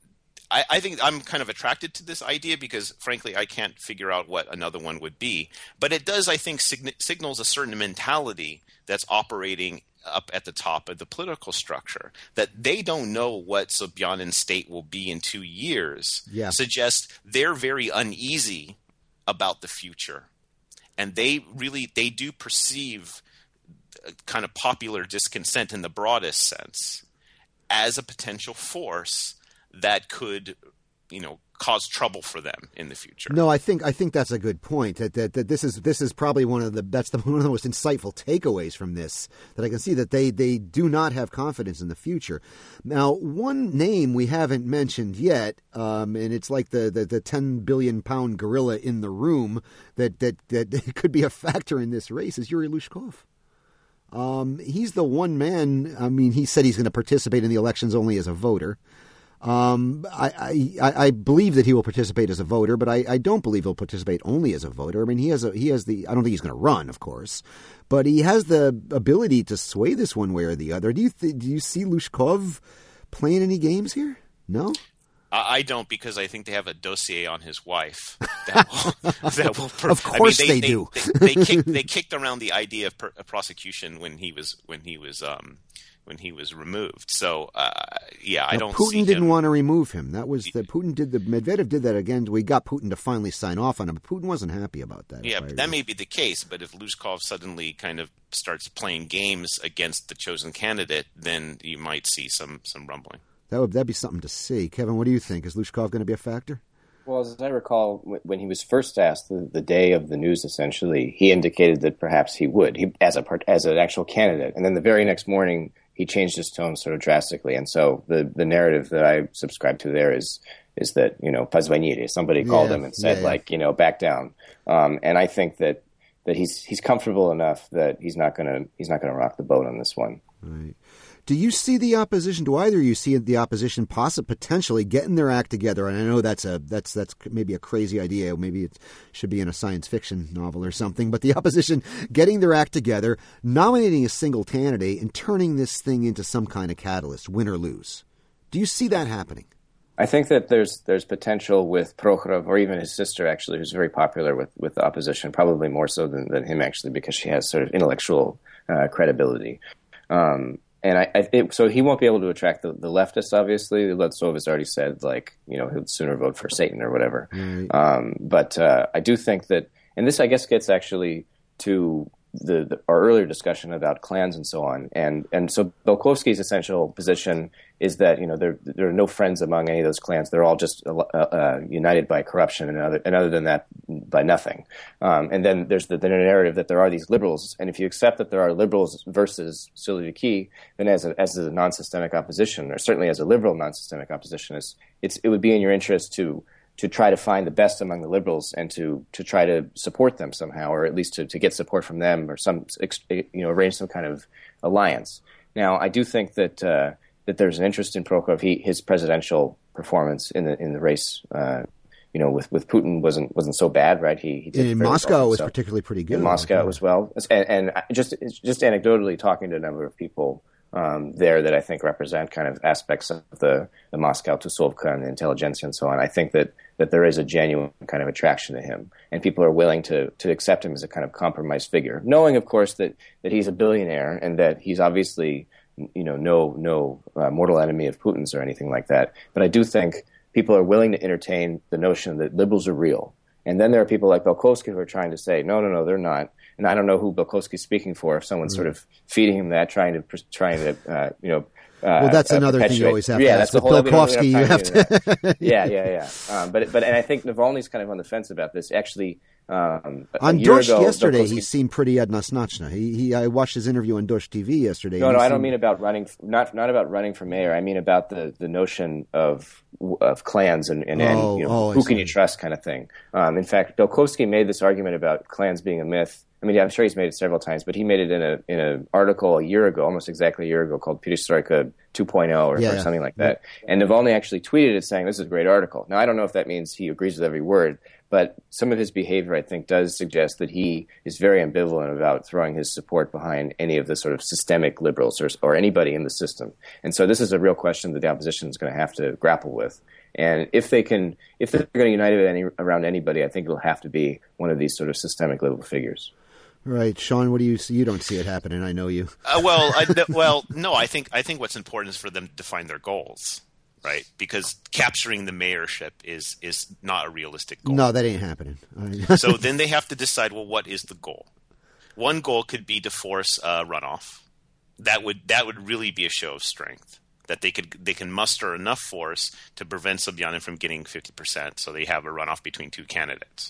I, I think I'm kind of attracted to this idea because, frankly, I can't figure out what another one would be. But it does, I think, sig- signals a certain mentality that's operating up at the top of the political structure, that they don't know what Sobyanin's state will be in two years. Yeah. Suggests they're very uneasy about the future. And they really, they do perceive kind of popular discontent in the broadest sense as a potential force that could, you know, cause trouble for them in the future. No, I think I think that's a good point. That that, that this is this is probably one of the that's the, one of the most insightful takeaways from this. That I can see that they they do not have confidence in the future. Now, one name we haven't mentioned yet, um, and it's like the, the, the ten billion pound gorilla in the room that that that could be a factor in this race is Yuri Lushkov. Um, he's the one man. I mean, he said he's going to participate in the elections only as a voter. Um, I, I, I believe that he will participate as a voter, but I, I don't believe he'll participate only as a voter. I mean, he has a, he has the, I don't think he's going to run, of course, but he has the ability to sway this one way or the other. Do you, th- do you see Lushkov playing any games here? No? I don't, because I think they have a dossier on his wife. That will, that will per- of course I mean, they, they, they do. They, they, kicked, they kicked around the idea of per- a prosecution when he was, when he was, um, when he was removed. So, uh, yeah, I now, don't Putin see didn't him. want to remove him. That was the Putin did the Medvedev did that again. We got Putin to finally sign off on him. But Putin wasn't happy about that. Yeah, but that may be the case. But if Lushkov suddenly kind of starts playing games against the chosen candidate, then you might see some, some rumbling. That would that'd be something to see. Kevin, what do you think? Is Lushkov going to be a factor? Well, as I recall, when he was first asked the, the day of the news, essentially, he indicated that perhaps he would, he, as a part, as an actual candidate. And then the very next morning, he changed his tone sort of drastically. And so the, the narrative that I subscribe to there is is that, you know, позвонили, somebody called yeah, him and said, yeah, yeah. like, you know, back down. Um, and I think that that he's he's comfortable enough that he's not gonna he's not gonna rock the boat on this one. Right. Do you see the opposition? Do either of you see the opposition possibly potentially getting their act together? And I know that's a that's that's maybe a crazy idea. Maybe it should be in a science fiction novel or something. But the opposition getting their act together, nominating a single candidate, and turning this thing into some kind of catalyst, win or lose. Do you see that happening? I think that there's there's potential with Prokhorov, or even his sister, actually, who's very popular with, with the opposition, probably more so than, than him, actually, because she has sort of intellectual uh, credibility. Um, and I, I it, so he won't be able to attract the, the leftists, obviously. Letsov has already said, like, you know, he'll sooner vote for Satan or whatever. Mm. Um, but uh, I do think that, and this, I guess, gets actually to the, the our earlier discussion about clans and so on. And and so Belkovsky's essential position is that, you know, there there are no friends among any of those clans. They're all just uh, uh, united by corruption, and other, and other than that, by nothing. Um, and then there's the, the narrative that there are these liberals, and if you accept that there are liberals versus Siloviki, then as a, as a non-systemic opposition, or certainly as a liberal non-systemic opposition, it's, it's it would be in your interest to to try to find the best among the liberals and to, to try to support them somehow, or at least to, to get support from them, or some you know arrange some kind of alliance. Now, I do think that uh, that there's an interest in Prokhorov. He, his presidential performance in the in the race, uh, you know, with, with Putin wasn't wasn't so bad, right? He, he did in Moscow well, it was so. particularly pretty good. In Moscow as well, and, and just just anecdotally talking to a number of people um, there that I think represent kind of aspects of the, the Moscow Tusovka and the intelligentsia and so on. I think that, that there is a genuine kind of attraction to him, and people are willing to to accept him as a kind of compromise figure, knowing, of course, that, that he's a billionaire and that he's obviously, you know, no no uh, mortal enemy of Putin's or anything like that. But I do think people are willing to entertain the notion that liberals are real. And then there are people like Belkovsky who are trying to say, no, no, no, they're not. And I don't know who Belkovsky's speaking for, if someone's mm. sort of feeding him that, trying to, trying to, uh, you know, uh, well, that's uh, another perpetuate. thing you always have yeah, to that's ask. the whole Belkovsky, you have to. yeah, yeah, yeah. Um, but, but, and I think Navalny's kind of on the fence about this. Actually, um, on Dosh yesterday, Belkovsky, he seemed pretty jednoznačno. He, he, I watched his interview on Dosh T V yesterday. No, no, I seemed... don't mean about running, not not about running for mayor. I mean about the, the notion of of clans and, and, and oh, you know, oh, who can you trust kind of thing. Um, in fact, Belkovsky made this argument about clans being a myth. I mean, I'm sure he's made it several times, but he made it in a in an article a year ago, almost exactly a year ago, called Perestroika two point oh or, yeah. or something like that. And Navalny actually tweeted it saying, this is a great article. Now, I don't know if that means he agrees with every word, but some of his behavior, I think, does suggest that he is very ambivalent about throwing his support behind any of the sort of systemic liberals or, or anybody in the system. And so this is a real question that the opposition is going to have to grapple with. And if they can, if they're going to unite it any, around anybody, I think it'll have to be one of these sort of systemic liberal figures. Right, Sean. What do you see? You don't see it happening. I know you. uh, well, I, well, no. I think I think what's important is for them to define their goals, right? Because capturing the mayorship is is not a realistic goal. No, that ain't happening. So then they have to decide, well, what is the goal? One goal could be to force a runoff. That would that would really be a show of strength. That they could they can muster enough force to prevent Sobyanin from getting fifty percent, so they have a runoff between two candidates.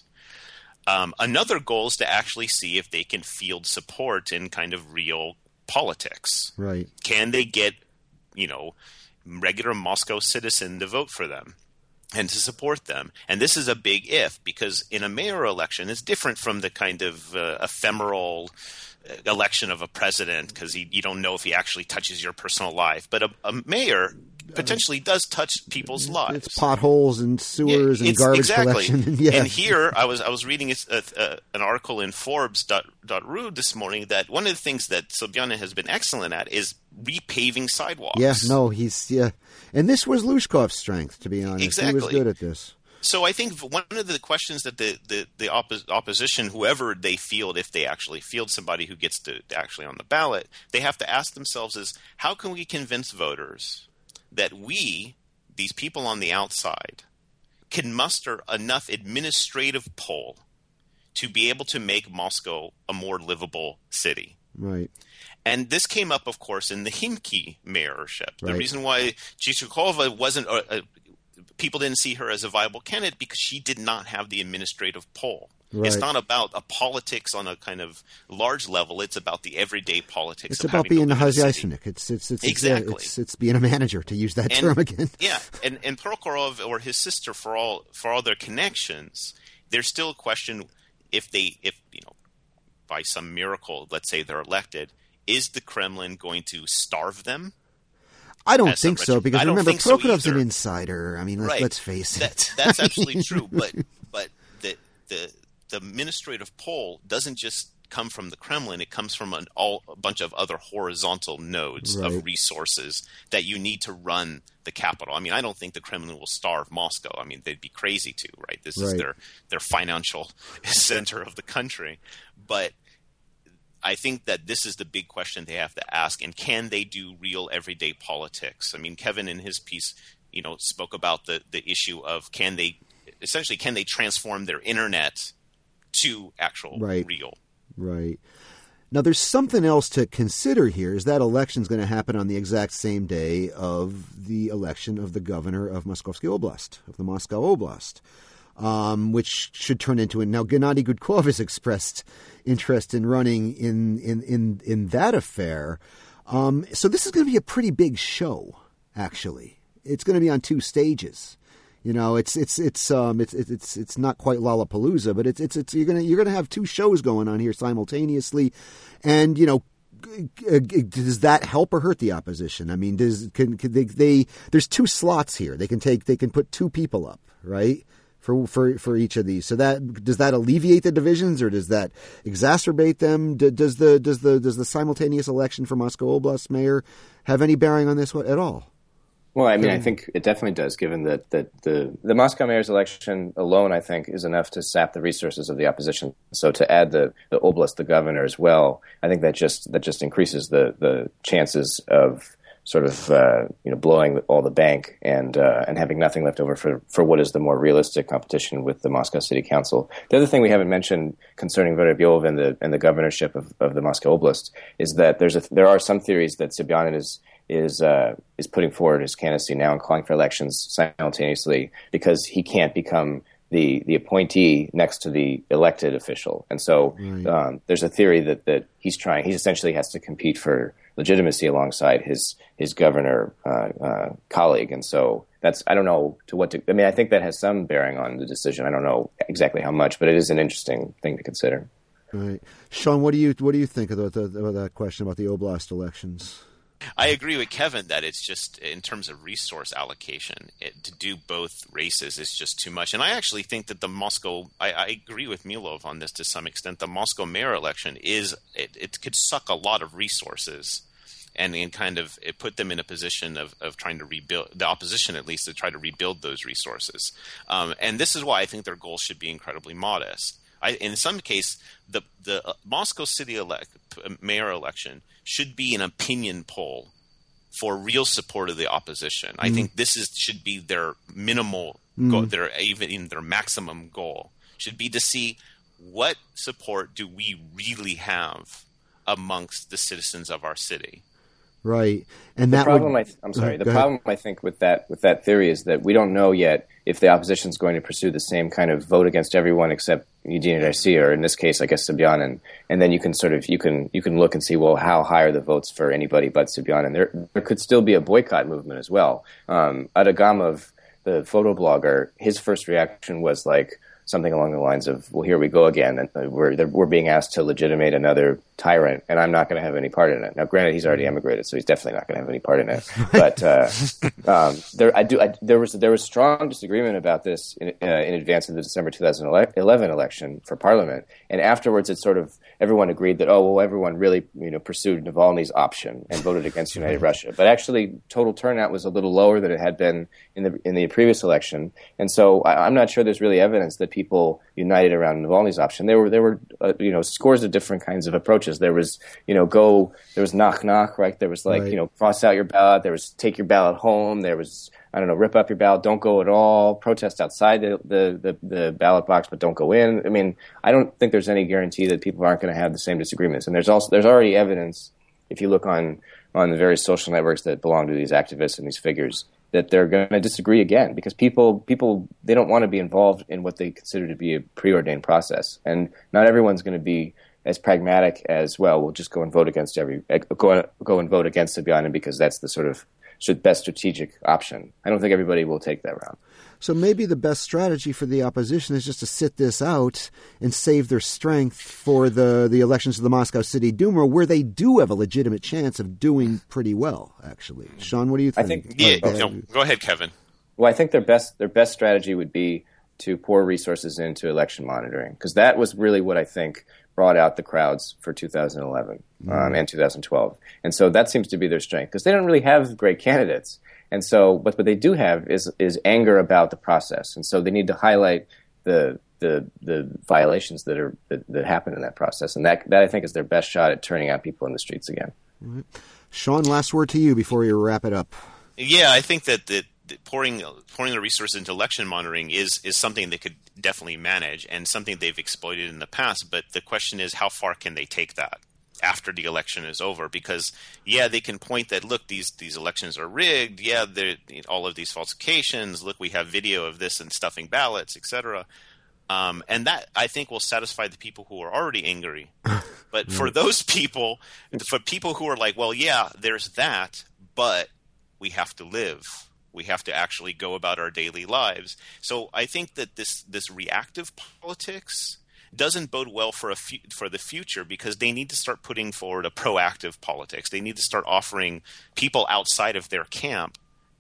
Um, another goal is to actually see if they can field support in kind of real politics. Right? Can they get, you know, regular Moscow citizen to vote for them and to support them? And this is a big if, because in a mayor election, it's different from the kind of uh, ephemeral election of a president, because you don't know if he actually touches your personal life. But a, a mayor potentially does touch people's lives. It's potholes and sewers yeah, and garbage exactly. collection. yeah. And here, I was I was reading a, a, an article in Forbes dot ru this morning that one of the things that Sobyanin has been excellent at is repaving sidewalks. Yeah, no, he's yeah, and this was Lushkov's strength, to be honest. Exactly. He was good at this. So I think one of the questions that the the, the oppo- opposition, whoever they field, if they actually field somebody who gets to actually on the ballot, they have to ask themselves is, how can we convince voters that we, these people on the outside, can muster enough administrative pull to be able to make Moscow a more livable city? Right. And this came up, of course, in the Khimki mayorship. Right. The reason why Chizhukova wasn't a, a, people didn't see her as a viable candidate because she did not have the administrative pull. Right. It's not about a politics on a kind of large level. It's about the everyday politics. It's of about being a hasiyaishnik. It's it's it's exactly it's, it's being a manager, to use that and, term again. Yeah, and and Prokhorov or his sister, for all for all their connections, there's still a question if they if you know by some miracle, let's say they're elected, is the Kremlin going to starve them? I don't think so, because I don't remember, Prokhorov's so an insider. I mean, let's, right. let's face that, it. That's absolutely true, but but the the the administrative pull doesn't just come from the Kremlin. It comes from an, all, a bunch of other horizontal nodes right. of resources that you need to run the capital. I mean, I don't think the Kremlin will starve Moscow. I mean, they'd be crazy to, right? This right. is their, their financial center of the country. But I think that this is the big question they have to ask, and can they do real everyday politics? I mean, Kevin in his piece, you know, spoke about the, the issue of can they essentially can they transform their internet to actual right. real. Right. Now, there's something else to consider here, is that election's going to happen on the exact same day of the election of the governor of Moskovsky Oblast, of the Moscow Oblast, um, which should turn into it. Now, Gennady Gudkov has expressed interest in running in, in, in, in that affair. Um, so this is going to be a pretty big show, actually. It's going to be on two stages. You know, it's it's it's um it's it's it's not quite Lollapalooza, but it's it's it's you're gonna you're gonna have two shows going on here simultaneously, and you know, does that help or hurt the opposition? I mean, does can, can they, they there's two slots here. They can take they can put two people up, right? For, for for each of these, so that does that alleviate the divisions or does that exacerbate them? Does the does the does the simultaneous election for Moscow Oblast mayor have any bearing on this at all? Well, I mean, I think it definitely does, given that, that the, the Moscow mayor's election alone, I think, is enough to sap the resources of the opposition. So to add the, the oblast, the governor as well, I think that just that just increases the, the chances of sort of uh, you know blowing all the bank and uh, and having nothing left over for, for what is the more realistic competition with the Moscow City Council. The other thing we haven't mentioned concerning Vorobyov and the and the governorship of, of the Moscow Oblast is that there's a, there are some theories that Sobyanin is is uh, is putting forward his candidacy now and calling for elections simultaneously because he can't become the the appointee next to the elected official, and so right. um, there's a theory that, that he's trying. He essentially has to compete for legitimacy alongside his his governor uh, uh, colleague, and so that's I don't know to what. To, I mean, I think that has some bearing on the decision. I don't know exactly how much, but it is an interesting thing to consider. Right, Sean, what do you what do you think about, the, about that question about the Oblast elections? I agree with Kevin that it's just, in terms of resource allocation, it, to do both races is just too much. And I actually think that the Moscow, I, I agree with Milov on this to some extent, the Moscow mayor election is, it, it could suck a lot of resources and, and kind of it put them in a position of, of trying to rebuild, the opposition at least, to try to rebuild those resources. Um, and this is why I think their goals should be incredibly modest. I, in some case, the the uh, Moscow City elect, mayor election should be an opinion poll for real support of the opposition. Mm. I think this is should be their minimal mm. goal, their even in their maximum goal should be to see what support do we really have amongst the citizens of our city. Right, and the that problem. would, I th- I'm sorry. Uh, the problem I think with that with that theory is that we don't know yet if the opposition is going to pursue the same kind of vote against everyone except Eugenia Garcia, or in this case, I guess Sobyanin. And then you can sort of you can you can look and see, well, how high are the votes for anybody but Sobyanin? There there could still be a boycott movement as well. Um, Adagamov, the photo blogger, his first reaction was like something along the lines of, well, here we go again. And we're, we're being asked to legitimate another tyrant, and I'm not going to have any part in it. Now, granted, he's already emigrated, so he's definitely not going to have any part in it. But uh, um, there, I do, I, there was there was strong disagreement about this in, uh, in advance of the December two thousand eleven election for parliament. And afterwards, it sort of, everyone agreed that, oh, well, everyone really, you know, pursued Navalny's option and voted against United Russia. But actually, total turnout was a little lower than it had been in the in the previous election. And so I, I'm not sure there's really evidence that people united around Navalny's option. There were there were uh, you know scores of different kinds of approaches. There was you know go there was knock knock, right? There was like right. you know cross out your ballot. There was take your ballot home. There was I don't know rip up your ballot, don't go at all. Protest outside the the the, the ballot box, but don't go in. I mean, I don't think there's any guarantee that people aren't going to have the same disagreements. And there's also there's already evidence if you look on on the various social networks that belong to these activists and these figures, that they're going to disagree again because people people they don't want to be involved in what they consider to be a preordained process, and not everyone's going to be as pragmatic as, well, we'll just go and vote against every go go and vote against Sobyanin because that's the sort of best strategic option. I don't think everybody will take that route. So maybe the best strategy for the opposition is just to sit this out and save their strength for the, the elections to the Moscow City Duma, where they do have a legitimate chance of doing pretty well, actually. Sean, what do you think? I think yeah, oh, no, go ahead, Kevin. Well, I think their best their best strategy would be to pour resources into election monitoring, because that was really what I think brought out the crowds for two thousand eleven um, mm. and two thousand twelve. And so that seems to be their strength, because they don't really have great candidates. And so, but what they do have is is anger about the process, and so they need to highlight the the the violations that are that, that happen in that process, and that that I think is their best shot at turning out people in the streets again. Mm-hmm. Sean, last word to you before we wrap it up. Yeah, I think that that pouring pouring the resources into election monitoring is is something they could definitely manage and something they've exploited in the past. But the question is, how far can they take that after the election is over? Because, yeah, they can point that, look, these these elections are rigged. Yeah, all of these falsifications. Look, we have video of this and stuffing ballots, et cetera. Um, and that, I think, will satisfy the people who are already angry. But for those people, for people who are like, well, yeah, there's that, but we have to live. We have to actually go about our daily lives. So I think that this this reactive politics doesn't bode well for a fu- for the future, because they need to start putting forward a proactive politics. They need to start offering people outside of their camp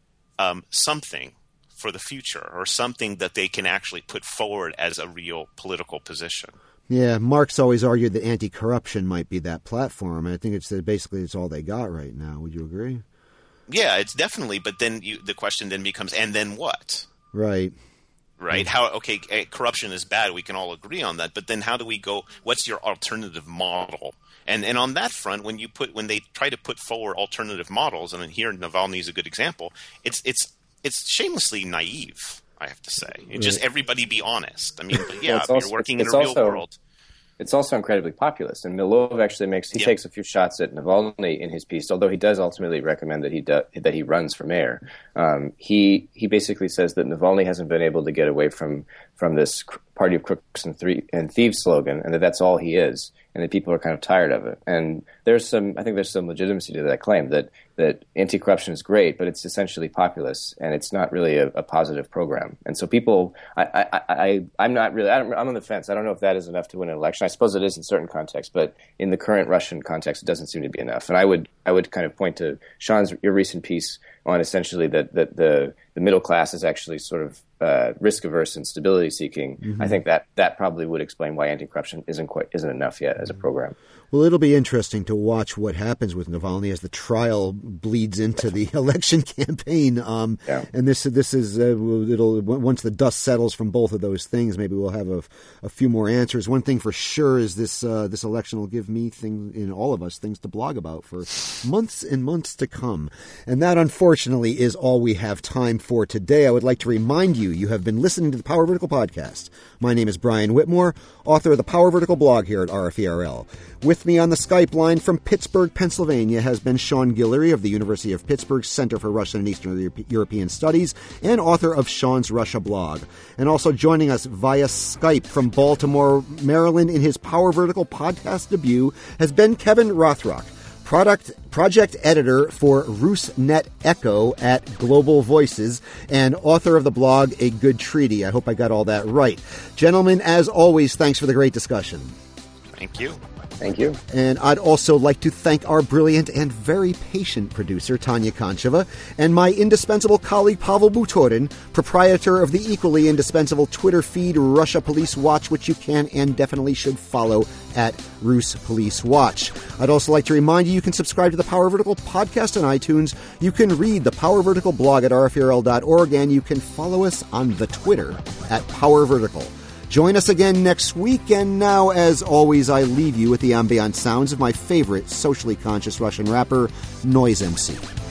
um, something for the future, or something that they can actually put forward as a real political position. Yeah, Marx always argued that anti-corruption might be that platform. I think it's basically it's all they got right now. Would you agree? Yeah, it's definitely. But then you, the question then becomes, and then what? Right. Right? How? Okay, corruption is bad. We can all agree on that. But then how do we go? What's your alternative model? And and on that front, when you put when they try to put forward alternative models, and here Navalny is a good example. It's it's it's shamelessly naive, I have to say. Right. Just everybody be honest. I mean, but yeah, well, also, you're working in a real also, world. It's also incredibly populist, and Milov actually makes he yeah. takes a few shots at Navalny in his piece, although he does ultimately recommend that he do, that he runs for mayor. Um, he he basically says that Navalny hasn't been able to get away from from this party of crooks and, three, and thieves slogan, and that that's all he is, and that people are kind of tired of it. And there's some, I think there's some legitimacy to that claim that that anti-corruption is great, but it's essentially populist, and it's not really a, a positive program. And so people, I, I, I, I'm not really, I don't, I'm on the fence. I don't know if that is enough to win an election. I suppose it is in certain contexts, but in the current Russian context, it doesn't seem to be enough. And I would, I would kind of point to Sean's your recent piece on essentially that that the the middle class is actually sort of uh, risk averse and stability seeking. Mm-hmm. I think that that probably would explain why anti-corruption isn't quite isn't enough yet as a program. Well, it'll be interesting to watch what happens with Navalny as the trial bleeds into the election campaign. Um, yeah. And this this is uh, it'll once the dust settles from both of those things, maybe we'll have a, a few more answers. One thing for sure is this uh, this election will give me things, in all of us, things to blog about for months and months to come. And that, unfortunately, is all we have time for today. I would like to remind you, you have been listening to the Power Vertical podcast. My name is Brian Whitmore, author of the Power Vertical blog here at R F E R L. With me on the Skype line from Pittsburgh, Pennsylvania, has been Sean Guillory of the University of Pittsburgh Center for Russian and Eastern European Studies and author of Sean's Russia blog. And also joining us via Skype from Baltimore, Maryland, in his Power Vertical podcast debut has been Kevin Rothrock, product project editor for RusNet Echo at Global Voices and author of the blog A Good Treaty. I hope I got all that right. Gentlemen, as always, thanks for the great discussion. Thank you. Thank you. And I'd also like to thank our brilliant and very patient producer, Tanya Koncheva, and my indispensable colleague, Pavel Butorin, proprietor of the equally indispensable Twitter feed, Russia Police Watch, which you can and definitely should follow at Rus Police Watch. I'd also like to remind you, you can subscribe to the Power Vertical podcast on iTunes. You can read the Power Vertical blog at R F E R L dot org, and you can follow us on the Twitter at Power Vertical. Join us again next week, and now, as always, I leave you with the ambient sounds of my favorite socially conscious Russian rapper, Noise M C.